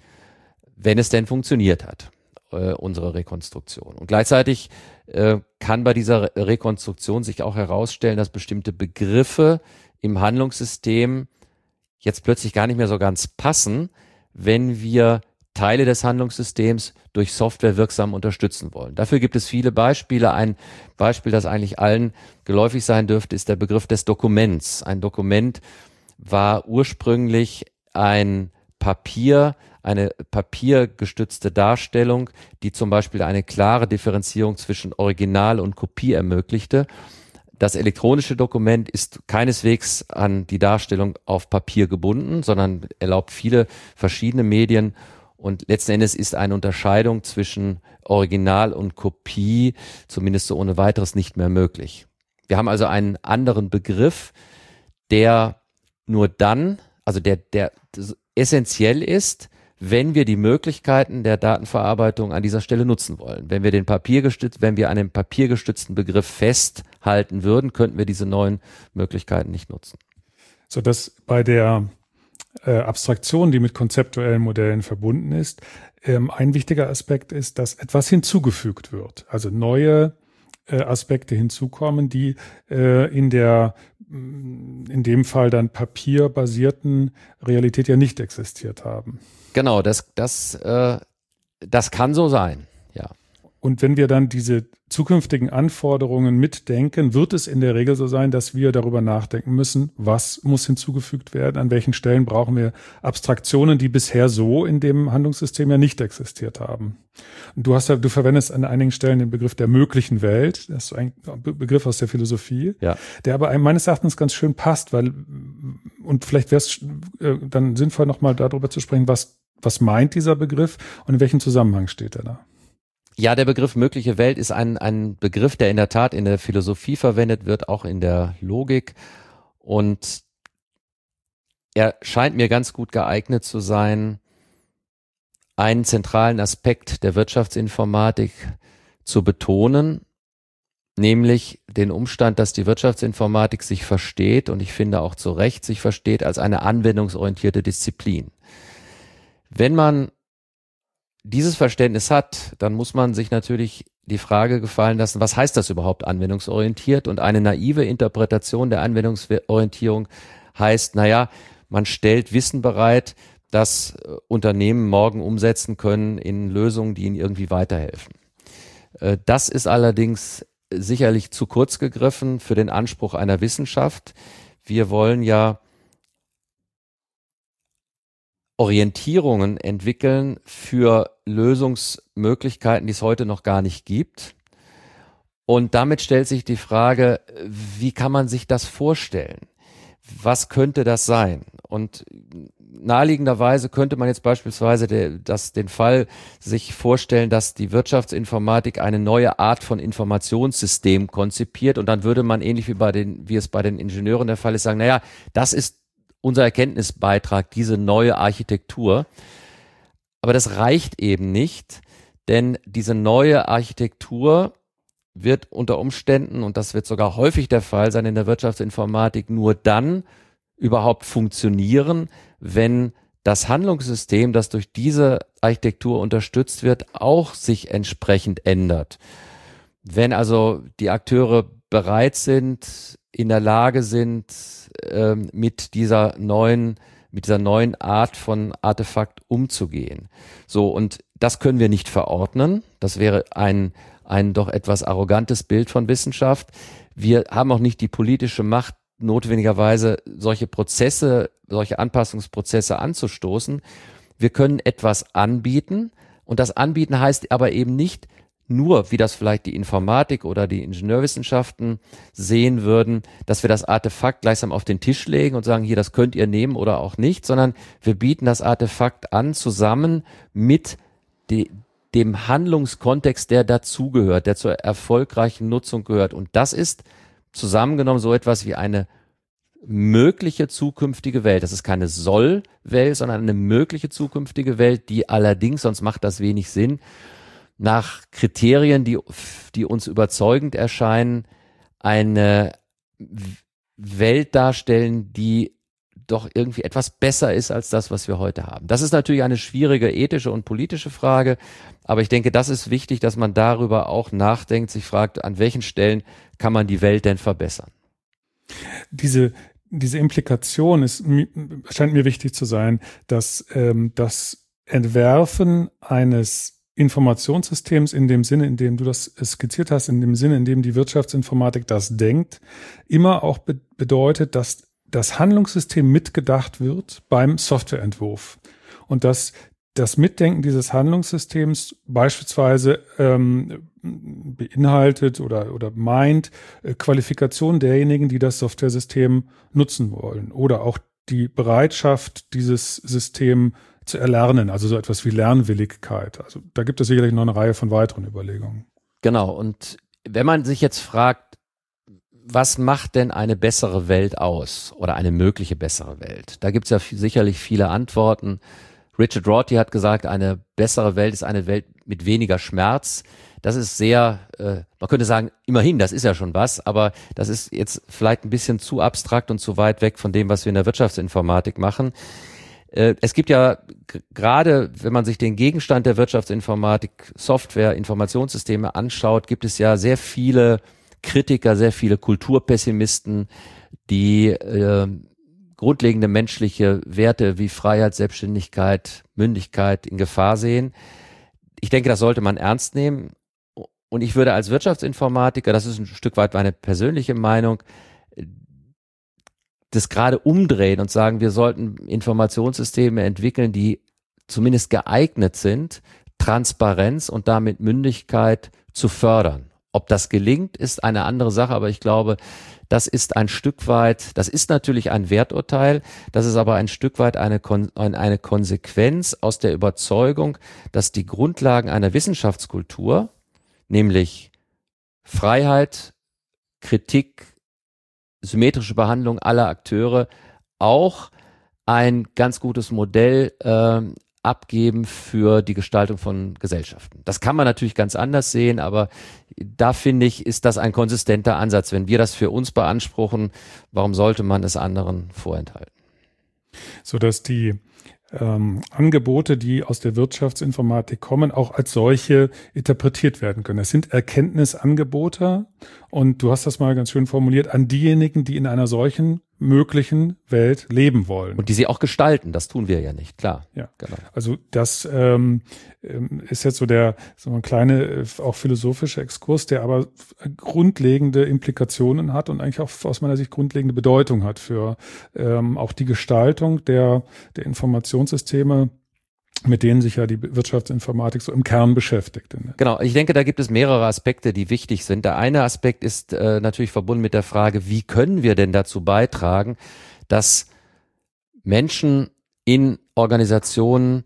wenn es denn funktioniert hat, äh, unsere Rekonstruktion. Und gleichzeitig äh, kann bei dieser Re- Rekonstruktion sich auch herausstellen, dass bestimmte Begriffe im Handlungssystem jetzt plötzlich gar nicht mehr so ganz passen, wenn wir Teile des Handlungssystems durch Software wirksam unterstützen wollen. Dafür gibt es viele Beispiele. Ein Beispiel, das eigentlich allen geläufig sein dürfte, ist der Begriff des Dokuments. Ein Dokument war ursprünglich ein Papier, eine papiergestützte Darstellung, die zum Beispiel eine klare Differenzierung zwischen Original und Kopie ermöglichte. Das elektronische Dokument ist keineswegs an die Darstellung auf Papier gebunden, sondern erlaubt viele verschiedene Medien. Und letzten Endes ist eine Unterscheidung zwischen Original und Kopie zumindest so ohne weiteres nicht mehr möglich. Wir haben also einen anderen Begriff, der nur dann, also der, der essentiell ist, wenn wir die Möglichkeiten der Datenverarbeitung an dieser Stelle nutzen wollen. Wenn wir den papiergestützt, wenn wir an einem papiergestützten Begriff festhalten würden, könnten wir diese neuen Möglichkeiten nicht nutzen. So dass bei der äh, Abstraktion, die mit konzeptuellen Modellen verbunden ist, ähm, ein wichtiger Aspekt ist, dass etwas hinzugefügt wird. Also neue äh, Aspekte hinzukommen, die äh, in der in dem Fall dann papierbasierten Realität ja nicht existiert haben. Genau, das, das, äh, das kann so sein, ja. Und wenn wir dann diese zukünftigen Anforderungen mitdenken, wird es in der Regel so sein, dass wir darüber nachdenken müssen, was muss hinzugefügt werden, an welchen Stellen brauchen wir Abstraktionen, die bisher so in dem Handlungssystem ja nicht existiert haben. Und du hast ja, du verwendest an einigen Stellen den Begriff der möglichen Welt, das ist ein Begriff aus der Philosophie, ja, der aber meines Erachtens ganz schön passt, weil, und vielleicht wäre es dann sinnvoll, nochmal darüber zu sprechen, was, was meint dieser Begriff und in welchem Zusammenhang steht er da? Ja, der Begriff mögliche Welt ist ein, ein Begriff, der in der Tat in der Philosophie verwendet wird, auch in der Logik. Und er scheint mir ganz gut geeignet zu sein, einen zentralen Aspekt der Wirtschaftsinformatik zu betonen, nämlich den Umstand, dass die Wirtschaftsinformatik sich versteht, und ich finde auch zu Recht sich versteht, als eine anwendungsorientierte Disziplin. Wenn man dieses Verständnis hat, dann muss man sich natürlich die Frage gefallen lassen, was heißt das überhaupt anwendungsorientiert? Und eine naive Interpretation der Anwendungsorientierung heißt, naja, man stellt Wissen bereit, das Unternehmen morgen umsetzen können in Lösungen, die ihnen irgendwie weiterhelfen. Das ist allerdings sicherlich zu kurz gegriffen für den Anspruch einer Wissenschaft. Wir wollen ja Orientierungen entwickeln für Lösungsmöglichkeiten, die es heute noch gar nicht gibt. Und damit stellt sich die Frage, wie kann man sich das vorstellen? Was könnte das sein? Und naheliegenderweise könnte man jetzt beispielsweise de, das, den Fall sich vorstellen, dass die Wirtschaftsinformatik eine neue Art von Informationssystem konzipiert, und dann würde man ähnlich wie bei den, wie es bei den Ingenieuren der Fall ist, sagen, naja, das ist unser Erkenntnisbeitrag, diese neue Architektur. Aber das reicht eben nicht, denn diese neue Architektur wird unter Umständen, und das wird sogar häufig der Fall sein in der Wirtschaftsinformatik, nur dann überhaupt funktionieren, wenn das Handlungssystem, das durch diese Architektur unterstützt wird, auch sich entsprechend ändert. Wenn also die Akteure bereit sind, in der Lage sind, ähm, mit dieser neuen, mit dieser neuen Art von Artefakt umzugehen. So, und das können wir nicht verordnen. Das wäre ein, ein doch etwas arrogantes Bild von Wissenschaft. Wir haben auch nicht die politische Macht, notwendigerweise solche Prozesse, solche Anpassungsprozesse anzustoßen. Wir können etwas anbieten, und das Anbieten heißt aber eben nicht nur, wie das vielleicht die Informatik oder die Ingenieurwissenschaften sehen würden, dass wir das Artefakt gleichsam auf den Tisch legen und sagen, hier, das könnt ihr nehmen oder auch nicht, sondern wir bieten das Artefakt an, zusammen mit die, dem Handlungskontext, der dazugehört, der zur erfolgreichen Nutzung gehört. Und das ist zusammengenommen so etwas wie eine mögliche zukünftige Welt. Das ist keine Soll-Welt, sondern eine mögliche zukünftige Welt, die allerdings, sonst macht das wenig Sinn, nach Kriterien, die, die uns überzeugend erscheinen, eine Welt darstellen, die doch irgendwie etwas besser ist als das, was wir heute haben. Das ist natürlich eine schwierige ethische und politische Frage, aber ich denke, das ist wichtig, dass man darüber auch nachdenkt, sich fragt, an welchen Stellen kann man die Welt denn verbessern? Diese, diese Implikation ist, scheint mir wichtig zu sein, dass ähm, das Entwerfen eines Informationssystems in dem Sinne, in dem du das skizziert hast, in dem Sinne, in dem die Wirtschaftsinformatik das denkt, immer auch be- bedeutet, dass das Handlungssystem mitgedacht wird beim Softwareentwurf und dass das Mitdenken dieses Handlungssystems beispielsweise ähm, beinhaltet oder oder meint äh, Qualifikation derjenigen, die das Softwaresystem nutzen wollen oder auch die Bereitschaft, dieses System zu erlernen, also so etwas wie Lernwilligkeit. Also da gibt es sicherlich noch eine Reihe von weiteren Überlegungen. Genau, und wenn man sich jetzt fragt, was macht denn eine bessere Welt aus oder eine mögliche bessere Welt? Da gibt es ja f- sicherlich viele Antworten. Richard Rorty hat gesagt, eine bessere Welt ist eine Welt mit weniger Schmerz. Das ist sehr, äh, man könnte sagen, immerhin, das ist ja schon was, aber das ist jetzt vielleicht ein bisschen zu abstrakt und zu weit weg von dem, was wir in der Wirtschaftsinformatik machen. Äh, es gibt ja g- gerade, wenn man sich den Gegenstand der Wirtschaftsinformatik, Software, Informationssysteme anschaut, gibt es ja sehr viele Kritiker, sehr viele Kulturpessimisten, die äh, grundlegende menschliche Werte wie Freiheit, Selbstständigkeit, Mündigkeit in Gefahr sehen. Ich denke, das sollte man ernst nehmen. Und ich würde als Wirtschaftsinformatiker, das ist ein Stück weit meine persönliche Meinung, das gerade umdrehen und sagen, wir sollten Informationssysteme entwickeln, die zumindest geeignet sind, Transparenz und damit Mündigkeit zu fördern. Ob das gelingt, ist eine andere Sache, aber ich glaube, das ist ein Stück weit, das ist natürlich ein Werturteil, das ist aber ein Stück weit eine, Kon- eine Konsequenz aus der Überzeugung, dass die Grundlagen einer Wissenschaftskultur, nämlich Freiheit, Kritik, symmetrische Behandlung aller Akteure, auch ein ganz gutes Modell äh, abgeben für die Gestaltung von Gesellschaften. Das kann man natürlich ganz anders sehen, aber da finde ich, ist das ein konsistenter Ansatz. Wenn wir das für uns beanspruchen, warum sollte man es anderen vorenthalten? So dass die ähm, Angebote, die aus der Wirtschaftsinformatik kommen, auch als solche interpretiert werden können. Es sind Erkenntnisangebote und du hast das mal ganz schön formuliert, an diejenigen, die in einer solchen möglichen Welt leben wollen. Und die sie auch gestalten, das tun wir ja nicht, klar. Ja, genau. Also das ähm, ist jetzt so der so ein kleiner, auch philosophischer Exkurs, der aber grundlegende Implikationen hat und eigentlich auch aus meiner Sicht grundlegende Bedeutung hat für ähm, auch die Gestaltung der, der Informationssysteme, mit denen sich ja die Wirtschaftsinformatik so im Kern beschäftigt. Genau, ich denke, da gibt es mehrere Aspekte, die wichtig sind. Der eine Aspekt ist äh, natürlich verbunden mit der Frage, wie können wir denn dazu beitragen, dass Menschen in Organisationen,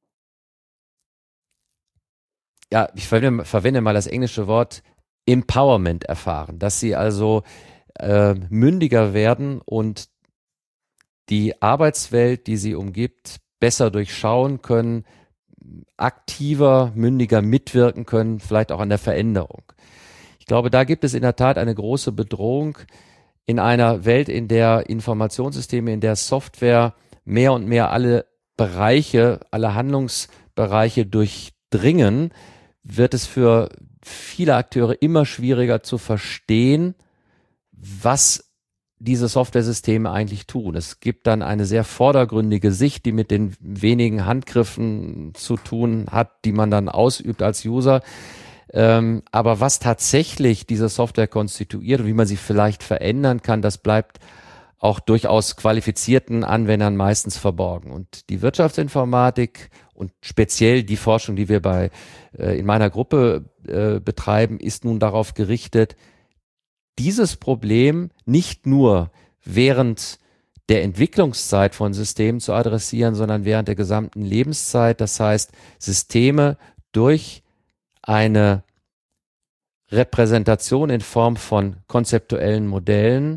ja, ich verwende, verwende mal das englische Wort Empowerment erfahren, dass sie also äh, mündiger werden und die Arbeitswelt, die sie umgibt, besser durchschauen können, aktiver, mündiger mitwirken können, vielleicht auch an der Veränderung. Ich glaube, da gibt es in der Tat eine große Bedrohung in einer Welt, in der Informationssysteme, in der Software mehr und mehr alle Bereiche, alle Handlungsbereiche durchdringen, wird es für viele Akteure immer schwieriger zu verstehen, was diese Softwaresysteme eigentlich tun. Es gibt dann eine sehr vordergründige Sicht, die mit den wenigen Handgriffen zu tun hat, die man dann ausübt als User. Ähm, aber was tatsächlich diese Software konstituiert und wie man sie vielleicht verändern kann, das bleibt auch durchaus qualifizierten Anwendern meistens verborgen. Und die Wirtschaftsinformatik und speziell die Forschung, die wir bei äh, in meiner Gruppe äh, betreiben, ist nun darauf gerichtet, dieses Problem nicht nur während der Entwicklungszeit von Systemen zu adressieren, sondern während der gesamten Lebenszeit. Das heißt, Systeme durch eine Repräsentation in Form von konzeptuellen Modellen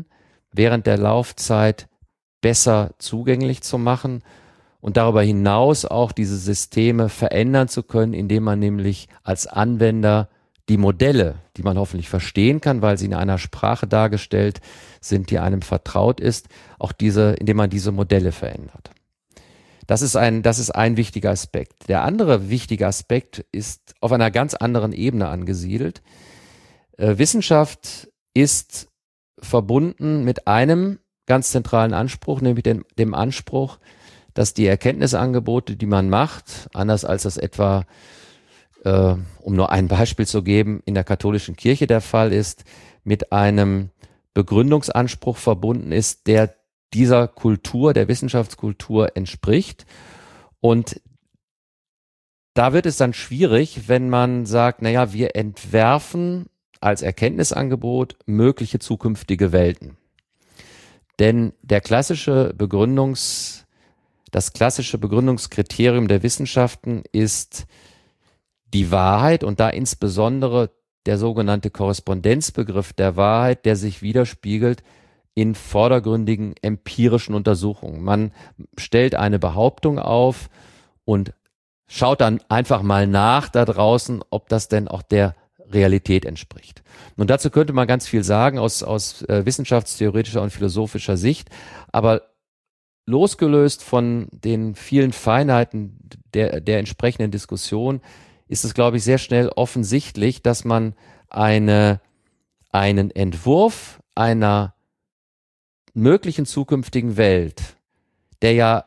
während der Laufzeit besser zugänglich zu machen und darüber hinaus auch diese Systeme verändern zu können, indem man nämlich als Anwender die Modelle, die man hoffentlich verstehen kann, weil sie in einer Sprache dargestellt sind, die einem vertraut ist, auch diese, indem man diese Modelle verändert. Das ist ein, das ist ein wichtiger Aspekt. Der andere wichtige Aspekt ist auf einer ganz anderen Ebene angesiedelt. Äh, Wissenschaft ist verbunden mit einem ganz zentralen Anspruch, nämlich dem, dem Anspruch, dass die Erkenntnisangebote, die man macht, anders als das etwa, äh, um nur ein Beispiel zu geben, in der katholischen Kirche der Fall ist, mit einem Begründungsanspruch verbunden ist, der dieser Kultur, der Wissenschaftskultur entspricht. Und da wird es dann schwierig, wenn man sagt, naja, wir entwerfen als Erkenntnisangebot mögliche zukünftige Welten. Denn der klassische Begründungs, das klassische Begründungskriterium der Wissenschaften ist die Wahrheit und da insbesondere der sogenannte Korrespondenzbegriff der Wahrheit, der sich widerspiegelt in vordergründigen empirischen Untersuchungen. Man stellt eine Behauptung auf und schaut dann einfach mal nach da draußen, ob das denn auch der Realität entspricht. Und dazu könnte man ganz viel sagen aus, aus äh, wissenschaftstheoretischer und philosophischer Sicht, aber losgelöst von den vielen Feinheiten der, der entsprechenden Diskussion ist es, glaube ich, sehr schnell offensichtlich, dass man eine, einen Entwurf einer möglichen zukünftigen Welt, der ja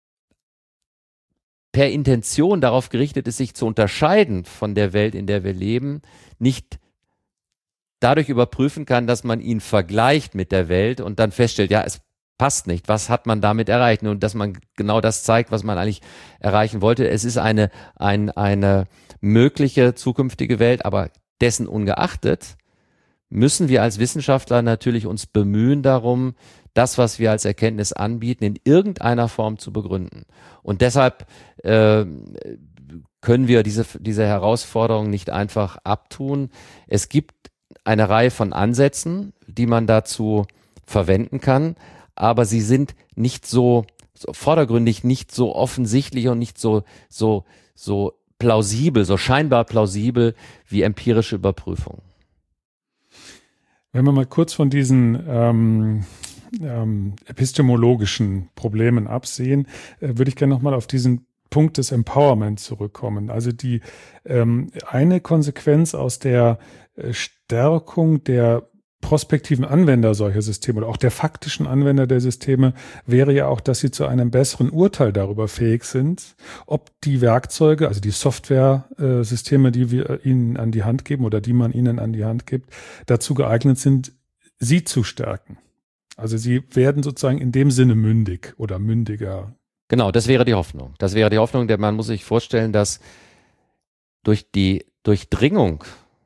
per Intention darauf gerichtet ist, sich zu unterscheiden von der Welt, in der wir leben, nicht dadurch überprüfen kann, dass man ihn vergleicht mit der Welt und dann feststellt, ja, es passt nicht. Was hat man damit erreicht? Und dass man genau das zeigt, was man eigentlich erreichen wollte. Es ist eine, ein, eine mögliche zukünftige Welt, aber dessen ungeachtet müssen wir als Wissenschaftler natürlich uns bemühen darum, das, was wir als Erkenntnis anbieten, in irgendeiner Form zu begründen. Und deshalb äh, können wir diese, diese Herausforderung nicht einfach abtun. Es gibt eine Reihe von Ansätzen, die man dazu verwenden kann, aber sie sind nicht so, so vordergründig, nicht so offensichtlich und nicht so, so, so plausibel, so scheinbar plausibel wie empirische Überprüfungen. Wenn wir mal kurz von diesen ähm, ähm, epistemologischen Problemen absehen, äh, würde ich gerne nochmal auf diesen Punkt des Empowerment zurückkommen. Also die ähm, eine Konsequenz aus der äh, Stärkung der prospektiven Anwender solcher Systeme oder auch der faktischen Anwender der Systeme wäre ja auch, dass sie zu einem besseren Urteil darüber fähig sind, ob die Werkzeuge, also die Software-Systeme, die wir ihnen an die Hand geben oder die man ihnen an die Hand gibt, dazu geeignet sind, sie zu stärken. Also sie werden sozusagen in dem Sinne mündig oder mündiger. Genau, das wäre die Hoffnung. Das wäre die Hoffnung, denn man muss sich vorstellen, dass durch die Durchdringung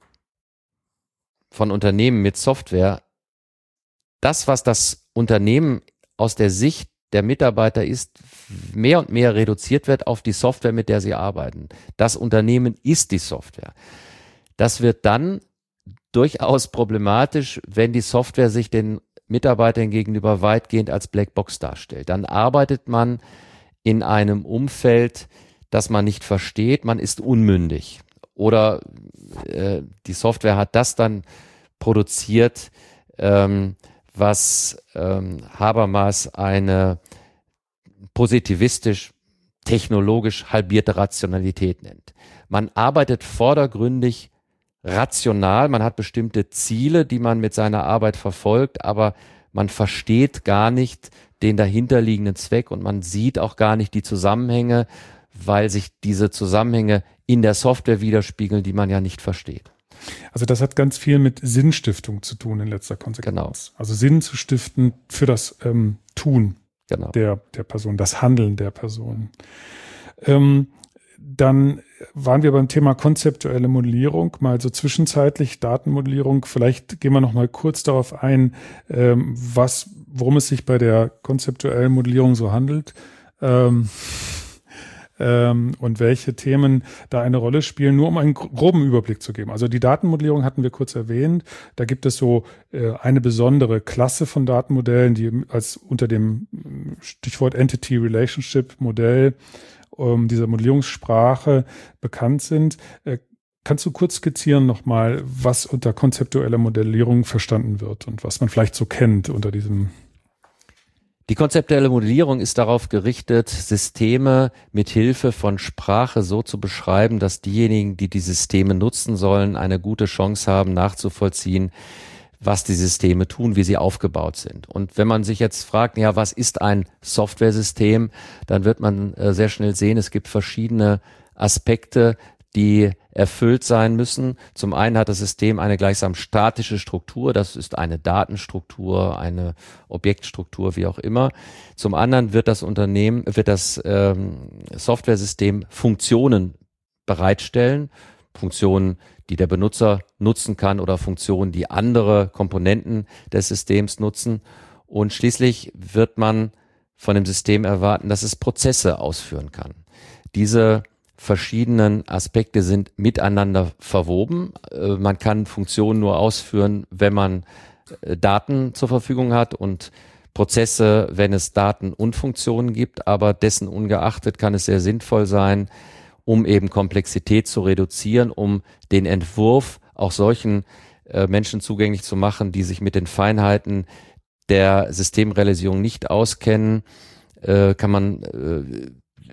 von Unternehmen mit Software, das, was das Unternehmen aus der Sicht der Mitarbeiter ist, mehr und mehr reduziert wird auf die Software, mit der sie arbeiten. Das Unternehmen ist die Software. Das wird dann durchaus problematisch, wenn die Software sich den Mitarbeitern gegenüber weitgehend als Blackbox darstellt. Dann arbeitet man in einem Umfeld, das man nicht versteht, man ist unmündig. Oder äh, die Software hat das dann produziert, ähm, was ähm, Habermas eine positivistisch, technologisch halbierte Rationalität nennt. Man arbeitet vordergründig rational, man hat bestimmte Ziele, die man mit seiner Arbeit verfolgt, aber man versteht gar nicht den dahinterliegenden Zweck und man sieht auch gar nicht die Zusammenhänge, weil sich diese Zusammenhänge in der Software widerspiegeln, die man ja nicht versteht. Also das hat ganz viel mit Sinnstiftung zu tun in letzter Konsequenz. Genau. Also Sinn zu stiften für das ähm, Tun genau. der, der Person, das Handeln der Person. Ähm, dann waren wir beim Thema konzeptuelle Modellierung, mal so zwischenzeitlich Datenmodellierung. Vielleicht gehen wir noch mal kurz darauf ein, ähm, was, worum es sich bei der konzeptuellen Modellierung so handelt. Ähm, ähm, und welche Themen da eine Rolle spielen, nur um einen groben Überblick zu geben. Also die Datenmodellierung hatten wir kurz erwähnt. Da gibt es so äh, eine besondere Klasse von Datenmodellen, die als unter dem Stichwort Entity Relationship Modell ähm, dieser Modellierungssprache bekannt sind. Äh, Kannst du kurz skizzieren nochmal, was unter konzeptueller Modellierung verstanden wird und was man vielleicht so kennt unter diesem? Die konzeptuelle Modellierung ist darauf gerichtet, Systeme mit Hilfe von Sprache so zu beschreiben, dass diejenigen, die die Systeme nutzen sollen, eine gute Chance haben, nachzuvollziehen, was die Systeme tun, wie sie aufgebaut sind. Und wenn man sich jetzt fragt, ja, was ist ein Softwaresystem, dann wird man äh, sehr schnell sehen, es gibt verschiedene Aspekte, die erfüllt sein müssen. Zum einen hat das System eine gleichsam statische Struktur, das ist eine Datenstruktur, eine Objektstruktur, wie auch immer. Zum anderen wird das Unternehmen, wird das ähm, Softwaresystem Funktionen bereitstellen, Funktionen, die der Benutzer nutzen kann oder Funktionen, die andere Komponenten des Systems nutzen. Und schließlich wird man von dem System erwarten, dass es Prozesse ausführen kann. Diese verschiedenen Aspekte sind miteinander verwoben. Äh, man kann Funktionen nur ausführen, wenn man äh, Daten zur Verfügung hat und Prozesse, wenn es Daten und Funktionen gibt, aber dessen ungeachtet kann es sehr sinnvoll sein, um eben Komplexität zu reduzieren, um den Entwurf auch solchen äh, Menschen zugänglich zu machen, die sich mit den Feinheiten der Systemrealisierung nicht auskennen, äh, kann man äh,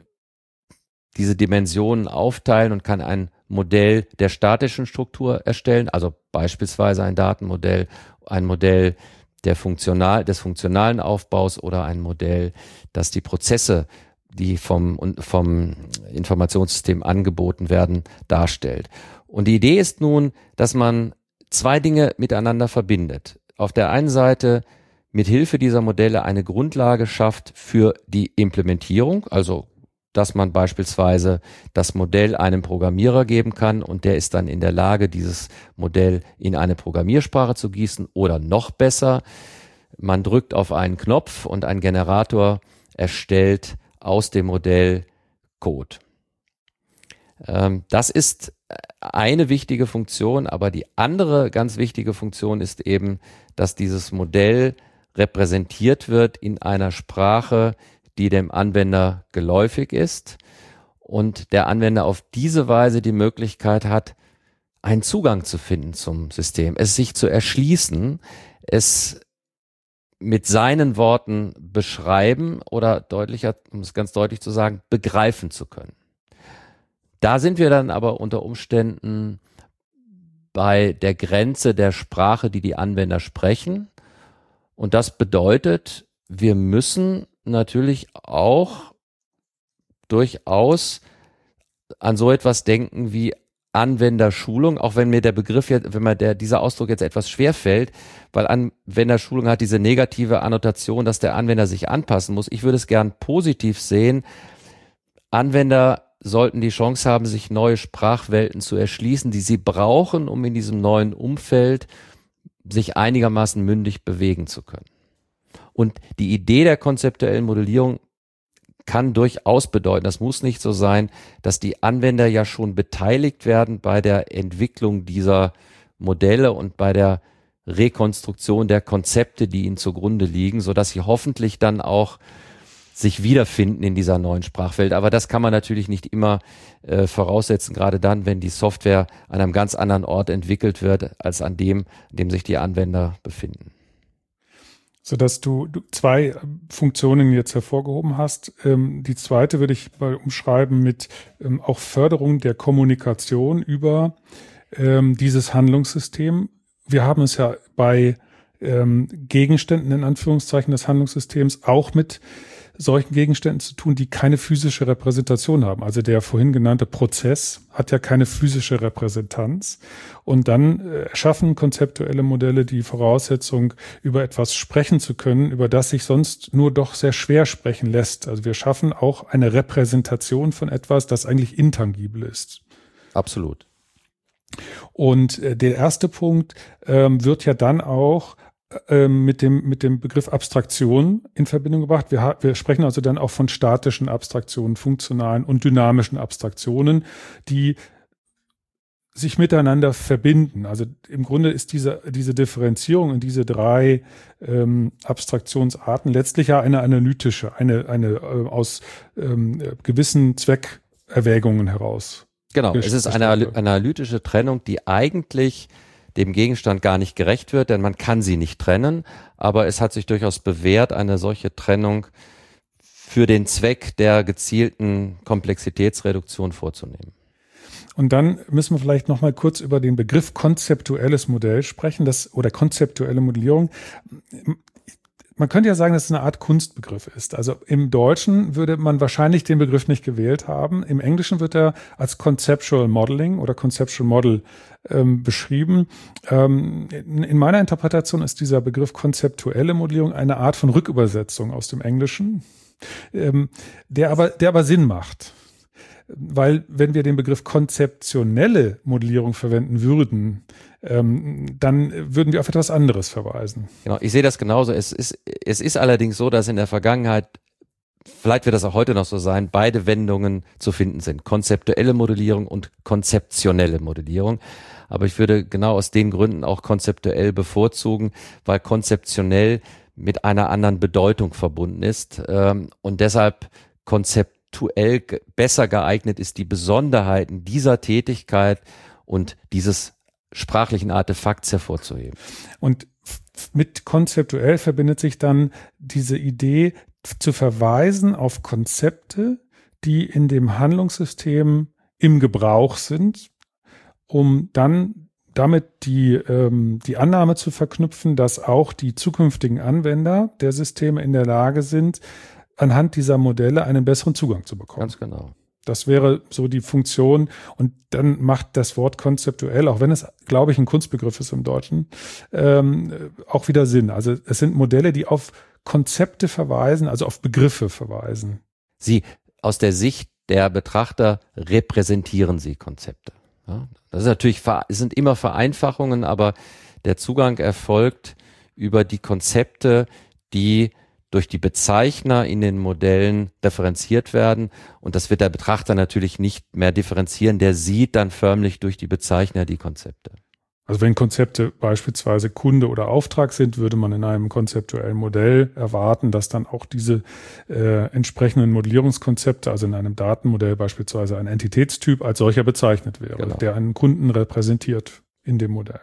diese Dimensionen aufteilen und kann ein Modell der statischen Struktur erstellen, also beispielsweise ein Datenmodell, ein Modell der funktional, des funktionalen Aufbaus oder ein Modell, das die Prozesse, die vom, vom Informationssystem angeboten werden, darstellt. Und die Idee ist nun, dass man zwei Dinge miteinander verbindet. Auf der einen Seite mit Hilfe dieser Modelle eine Grundlage schafft für die Implementierung, also dass man beispielsweise das Modell einem Programmierer geben kann und der ist dann in der Lage, dieses Modell in eine Programmiersprache zu gießen oder noch besser, man drückt auf einen Knopf und ein Generator erstellt aus dem Modell Code. Ähm, das ist eine wichtige Funktion, aber die andere ganz wichtige Funktion ist eben, dass dieses Modell repräsentiert wird in einer Sprache, die dem Anwender geläufig ist und der Anwender auf diese Weise die Möglichkeit hat, einen Zugang zu finden zum System, es sich zu erschließen, es mit seinen Worten beschreiben oder deutlicher, um es ganz deutlich zu sagen, begreifen zu können. Da sind wir dann aber unter Umständen bei der Grenze der Sprache, die die Anwender sprechen. Und das bedeutet, wir müssen natürlich auch durchaus an so etwas denken wie Anwenderschulung, auch wenn mir der Begriff jetzt, wenn mir der, dieser Ausdruck jetzt etwas schwer fällt, weil Anwenderschulung hat diese negative Annotation, dass der Anwender sich anpassen muss. Ich würde es gern positiv sehen. Anwender sollten die Chance haben, sich neue Sprachwelten zu erschließen, die sie brauchen, um in diesem neuen Umfeld sich einigermaßen mündig bewegen zu können. Und die Idee der konzeptuellen Modellierung kann durchaus bedeuten, das muss nicht so sein, dass die Anwender ja schon beteiligt werden bei der Entwicklung dieser Modelle und bei der Rekonstruktion der Konzepte, die ihnen zugrunde liegen, sodass sie hoffentlich dann auch sich wiederfinden in dieser neuen Sprachwelt. Aber das kann man natürlich nicht immer äh, voraussetzen, gerade dann, wenn die Software an einem ganz anderen Ort entwickelt wird, als an dem, an dem sich die Anwender befinden. Sodass du, du zwei Funktionen jetzt hervorgehoben hast. Ähm, die zweite würde ich mal umschreiben mit ähm, auch Förderung der Kommunikation über ähm, dieses Handlungssystem. Wir haben es ja bei ähm, Gegenständen in Anführungszeichen des Handlungssystems auch mit solchen Gegenständen zu tun, die keine physische Repräsentation haben. Also der vorhin genannte Prozess hat ja keine physische Repräsentanz. Und dann äh, schaffen konzeptuelle Modelle die Voraussetzung, über etwas sprechen zu können, über das sich sonst nur doch sehr schwer sprechen lässt. Also wir schaffen auch eine Repräsentation von etwas, das eigentlich intangibel ist. Absolut. Und äh, der erste Punkt ähm, wird ja dann auch äh, mit dem mit dem Begriff Abstraktion in Verbindung gebracht. Wir, wir sprechen also dann auch von statischen Abstraktionen, funktionalen und dynamischen Abstraktionen, die sich miteinander verbinden. Also im Grunde ist diese, diese Differenzierung in diese drei ähm, Abstraktionsarten letztlich ja eine analytische, eine, eine äh, aus ähm, gewissen Zweckerwägungen heraus. Genau, es ist eine analytische Trennung, die eigentlich dem Gegenstand gar nicht gerecht wird, denn man kann sie nicht trennen, aber es hat sich durchaus bewährt, eine solche Trennung für den Zweck der gezielten Komplexitätsreduktion vorzunehmen. Und dann müssen wir vielleicht noch mal kurz über den Begriff konzeptuelles Modell sprechen, das oder konzeptuelle Modellierung. Man könnte ja sagen, dass es eine Art Kunstbegriff ist. Also im Deutschen würde man wahrscheinlich den Begriff nicht gewählt haben. Im Englischen wird er als Conceptual Modeling oder Conceptual Model ähm, beschrieben. Ähm, in, in meiner Interpretation ist dieser Begriff konzeptuelle Modellierung eine Art von Rückübersetzung aus dem Englischen, ähm, der aber, der aber Sinn macht. Weil wenn wir den Begriff konzeptionelle Modellierung verwenden würden, ähm, dann würden wir auf etwas anderes verweisen. Genau, ich sehe das genauso. Es ist, es ist allerdings so, dass in der Vergangenheit, vielleicht wird das auch heute noch so sein, beide Wendungen zu finden sind. Konzeptuelle Modellierung und konzeptionelle Modellierung. Aber ich würde genau aus den Gründen auch konzeptuell bevorzugen, weil konzeptionell mit einer anderen Bedeutung verbunden ist ähm, und deshalb konzeptuell besser geeignet ist, die Besonderheiten dieser Tätigkeit und dieses sprachlichen Artefakts hervorzuheben. Und mit konzeptuell verbindet sich dann diese Idee zu verweisen auf Konzepte, die in dem Handlungssystem im Gebrauch sind, um dann damit die, ähm, die Annahme zu verknüpfen, dass auch die zukünftigen Anwender der Systeme in der Lage sind, anhand dieser Modelle einen besseren Zugang zu bekommen. Ganz genau. Das wäre so die Funktion. Und dann macht das Wort konzeptuell, auch wenn es, glaube ich, ein Kunstbegriff ist im Deutschen, ähm, auch wieder Sinn. Also es sind Modelle, die auf Konzepte verweisen, also auf Begriffe verweisen. Sie, aus der Sicht der Betrachter, repräsentieren sie Konzepte. Ja, das ist natürlich, es sind immer Vereinfachungen, aber der Zugang erfolgt über die Konzepte, die durch die Bezeichner in den Modellen differenziert werden. Und das wird der Betrachter natürlich nicht mehr differenzieren. Der sieht dann förmlich durch die Bezeichner die Konzepte. Also wenn Konzepte beispielsweise Kunde oder Auftrag sind, würde man in einem konzeptuellen Modell erwarten, dass dann auch diese äh, entsprechenden Modellierungskonzepte, also in einem Datenmodell beispielsweise ein Entitätstyp als solcher bezeichnet wäre, genau, der einen Kunden repräsentiert in dem Modell.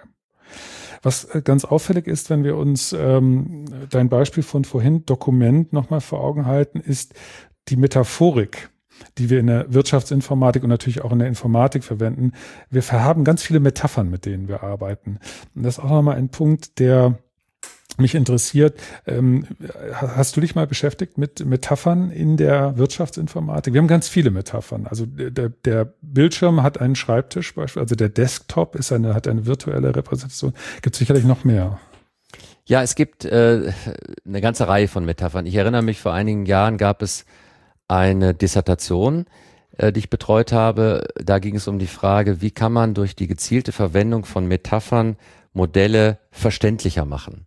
Was ganz auffällig ist, wenn wir uns ähm, dein Beispiel von vorhin, Dokument, nochmal vor Augen halten, ist die Metaphorik, die wir in der Wirtschaftsinformatik und natürlich auch in der Informatik verwenden. Wir haben ganz viele Metaphern, mit denen wir arbeiten. Und das ist auch nochmal ein Punkt, der mich interessiert. Ähm, hast du dich mal beschäftigt mit Metaphern in der Wirtschaftsinformatik? Wir haben ganz viele Metaphern. Also der, der Bildschirm hat einen Schreibtisch, beispielsweise, also der Desktop ist eine, hat eine virtuelle Repräsentation. Gibt es sicherlich noch mehr. Ja, es gibt äh, eine ganze Reihe von Metaphern. Ich erinnere mich, vor einigen Jahren gab es eine Dissertation, äh, die ich betreut habe. Da ging es um die Frage, wie kann man durch die gezielte Verwendung von Metaphern Modelle verständlicher machen.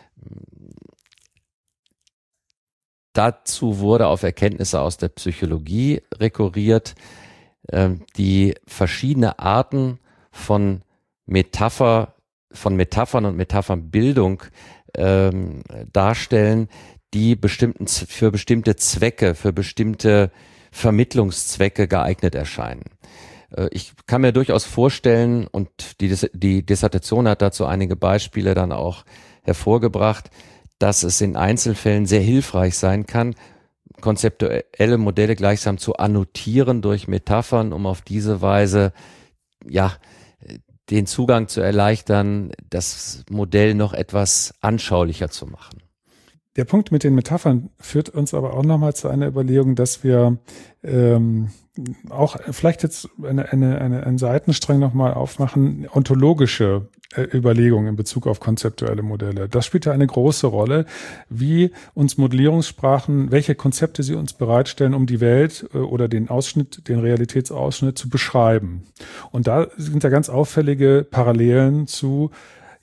Dazu wurde auf Erkenntnisse aus der Psychologie rekurriert, die verschiedene Arten von Metapher, von Metaphern und Metaphernbildung ähm, darstellen, die bestimmten, für bestimmte Zwecke, für bestimmte Vermittlungszwecke geeignet erscheinen. Ich kann mir durchaus vorstellen, und die, die Dissertation hat dazu einige Beispiele dann auch hervorgebracht, dass es in Einzelfällen sehr hilfreich sein kann, konzeptuelle Modelle gleichsam zu annotieren durch Metaphern, um auf diese Weise ja den Zugang zu erleichtern, das Modell noch etwas anschaulicher zu machen. Der Punkt mit den Metaphern führt uns aber auch nochmal zu einer Überlegung, dass wir ähm, auch vielleicht jetzt eine, eine, eine, einen Seitenstrang nochmal aufmachen, ontologische äh, Überlegungen in Bezug auf konzeptuelle Modelle. Das spielt ja eine große Rolle, wie uns Modellierungssprachen, welche Konzepte sie uns bereitstellen, um die Welt äh, oder den Ausschnitt, den Realitätsausschnitt zu beschreiben. Und da sind ja ganz auffällige Parallelen zu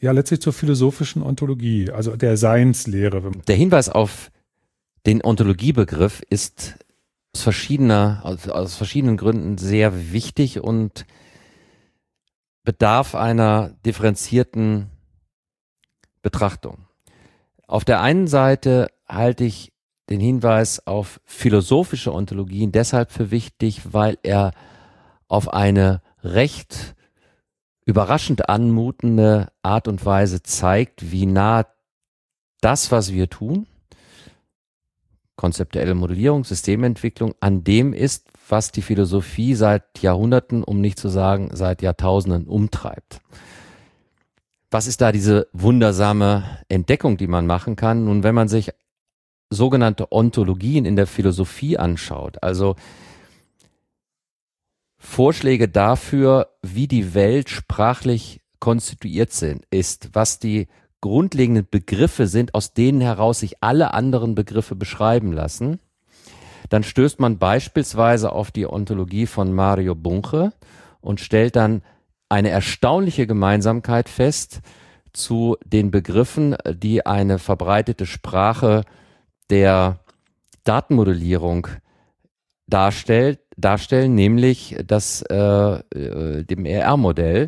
ja letztlich zur philosophischen Ontologie, also der Seinslehre. Der Hinweis auf den Ontologiebegriff ist aus verschiedener, aus, aus verschiedenen Gründen sehr wichtig und bedarf einer differenzierten Betrachtung. Auf der einen Seite halte ich den Hinweis auf philosophische Ontologien deshalb für wichtig, weil er auf eine recht überraschend anmutende Art und Weise zeigt, wie nah das, was wir tun, konzeptuelle Modellierung, Systementwicklung, an dem ist, was die Philosophie seit Jahrhunderten, um nicht zu sagen seit Jahrtausenden umtreibt. Was ist da diese wundersame Entdeckung, die man machen kann? Nun, wenn man sich sogenannte Ontologien in der Philosophie anschaut, also Vorschläge dafür, wie die Welt sprachlich konstituiert sind, ist, was die grundlegenden Begriffe sind, aus denen heraus sich alle anderen Begriffe beschreiben lassen, dann stößt man beispielsweise auf die Ontologie von Mario Bunge und stellt dann eine erstaunliche Gemeinsamkeit fest zu den Begriffen, die eine verbreitete Sprache der Datenmodellierung darstellt, darstellen, nämlich das äh, dem E R-Modell.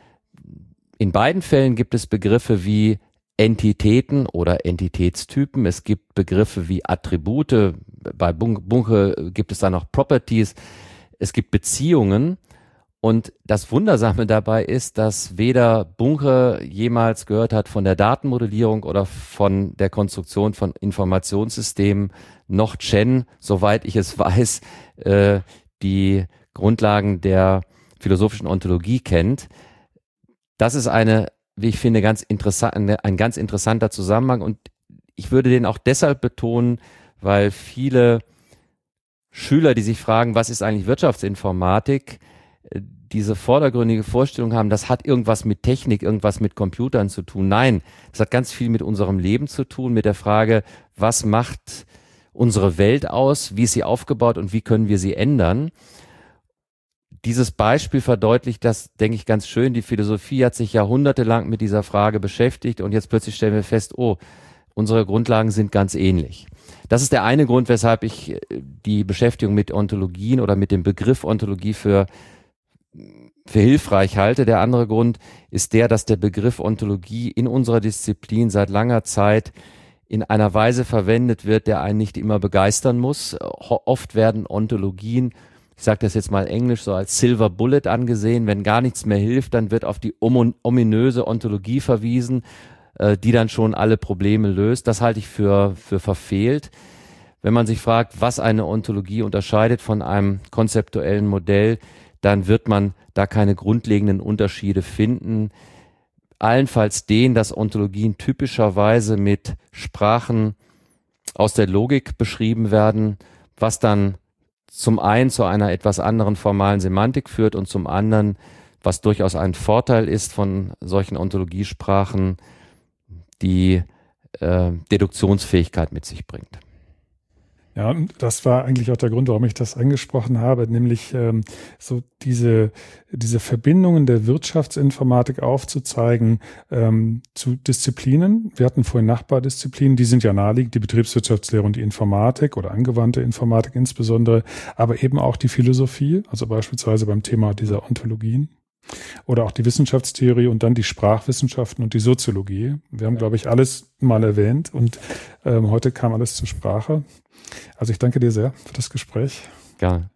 In beiden Fällen gibt es Begriffe wie Entitäten oder Entitätstypen. Es gibt Begriffe wie Attribute. Bei Bunge gibt es dann noch Properties. Es gibt Beziehungen. Und das Wundersame dabei ist, dass weder Bunge jemals gehört hat von der Datenmodellierung oder von der Konstruktion von Informationssystemen, noch Chen, soweit ich es weiß, äh, die Grundlagen der philosophischen Ontologie kennt. Das ist eine, wie ich finde, ganz interessant, ein ganz interessanter Zusammenhang und ich würde den auch deshalb betonen, weil viele Schüler, die sich fragen, was ist eigentlich Wirtschaftsinformatik, diese vordergründige Vorstellung haben, das hat irgendwas mit Technik, irgendwas mit Computern zu tun. Nein, das hat ganz viel mit unserem Leben zu tun, mit der Frage, was macht unsere Welt aus, wie ist sie aufgebaut und wie können wir sie ändern. Dieses Beispiel verdeutlicht das, denke ich, ganz schön. Die Philosophie hat sich jahrhundertelang mit dieser Frage beschäftigt und jetzt plötzlich stellen wir fest, oh, unsere Grundlagen sind ganz ähnlich. Das ist der eine Grund, weshalb ich die Beschäftigung mit Ontologien oder mit dem Begriff Ontologie für für hilfreich halte. Der andere Grund ist der, dass der Begriff Ontologie in unserer Disziplin seit langer Zeit in einer Weise verwendet wird, der einen nicht immer begeistern muss. Oft werden Ontologien, ich sage das jetzt mal englisch, so als Silver Bullet angesehen. Wenn gar nichts mehr hilft, dann wird auf die ominöse Ontologie verwiesen, die dann schon alle Probleme löst. Das halte ich für, für verfehlt. Wenn man sich fragt, was eine Ontologie unterscheidet von einem konzeptuellen Modell, dann wird man da keine grundlegenden Unterschiede finden. Allenfalls den, dass Ontologien typischerweise mit Sprachen aus der Logik beschrieben werden, was dann zum einen zu einer etwas anderen formalen Semantik führt und zum anderen, was durchaus ein Vorteil ist von solchen Ontologiesprachen, die äh, Deduktionsfähigkeit mit sich bringt. Ja, und das war eigentlich auch der Grund, warum ich das angesprochen habe, nämlich ähm, so diese diese Verbindungen der Wirtschaftsinformatik aufzuzeigen ähm, zu Disziplinen. Wir hatten vorhin Nachbardisziplinen, die sind ja naheliegend, die Betriebswirtschaftslehre und die Informatik oder angewandte Informatik insbesondere, aber eben auch die Philosophie, also beispielsweise beim Thema dieser Ontologien. Oder auch die Wissenschaftstheorie und dann die Sprachwissenschaften und die Soziologie. Wir haben, ja. glaube ich, alles mal erwähnt und ähm, heute kam alles zur Sprache. Also ich danke dir sehr für das Gespräch. Gerne.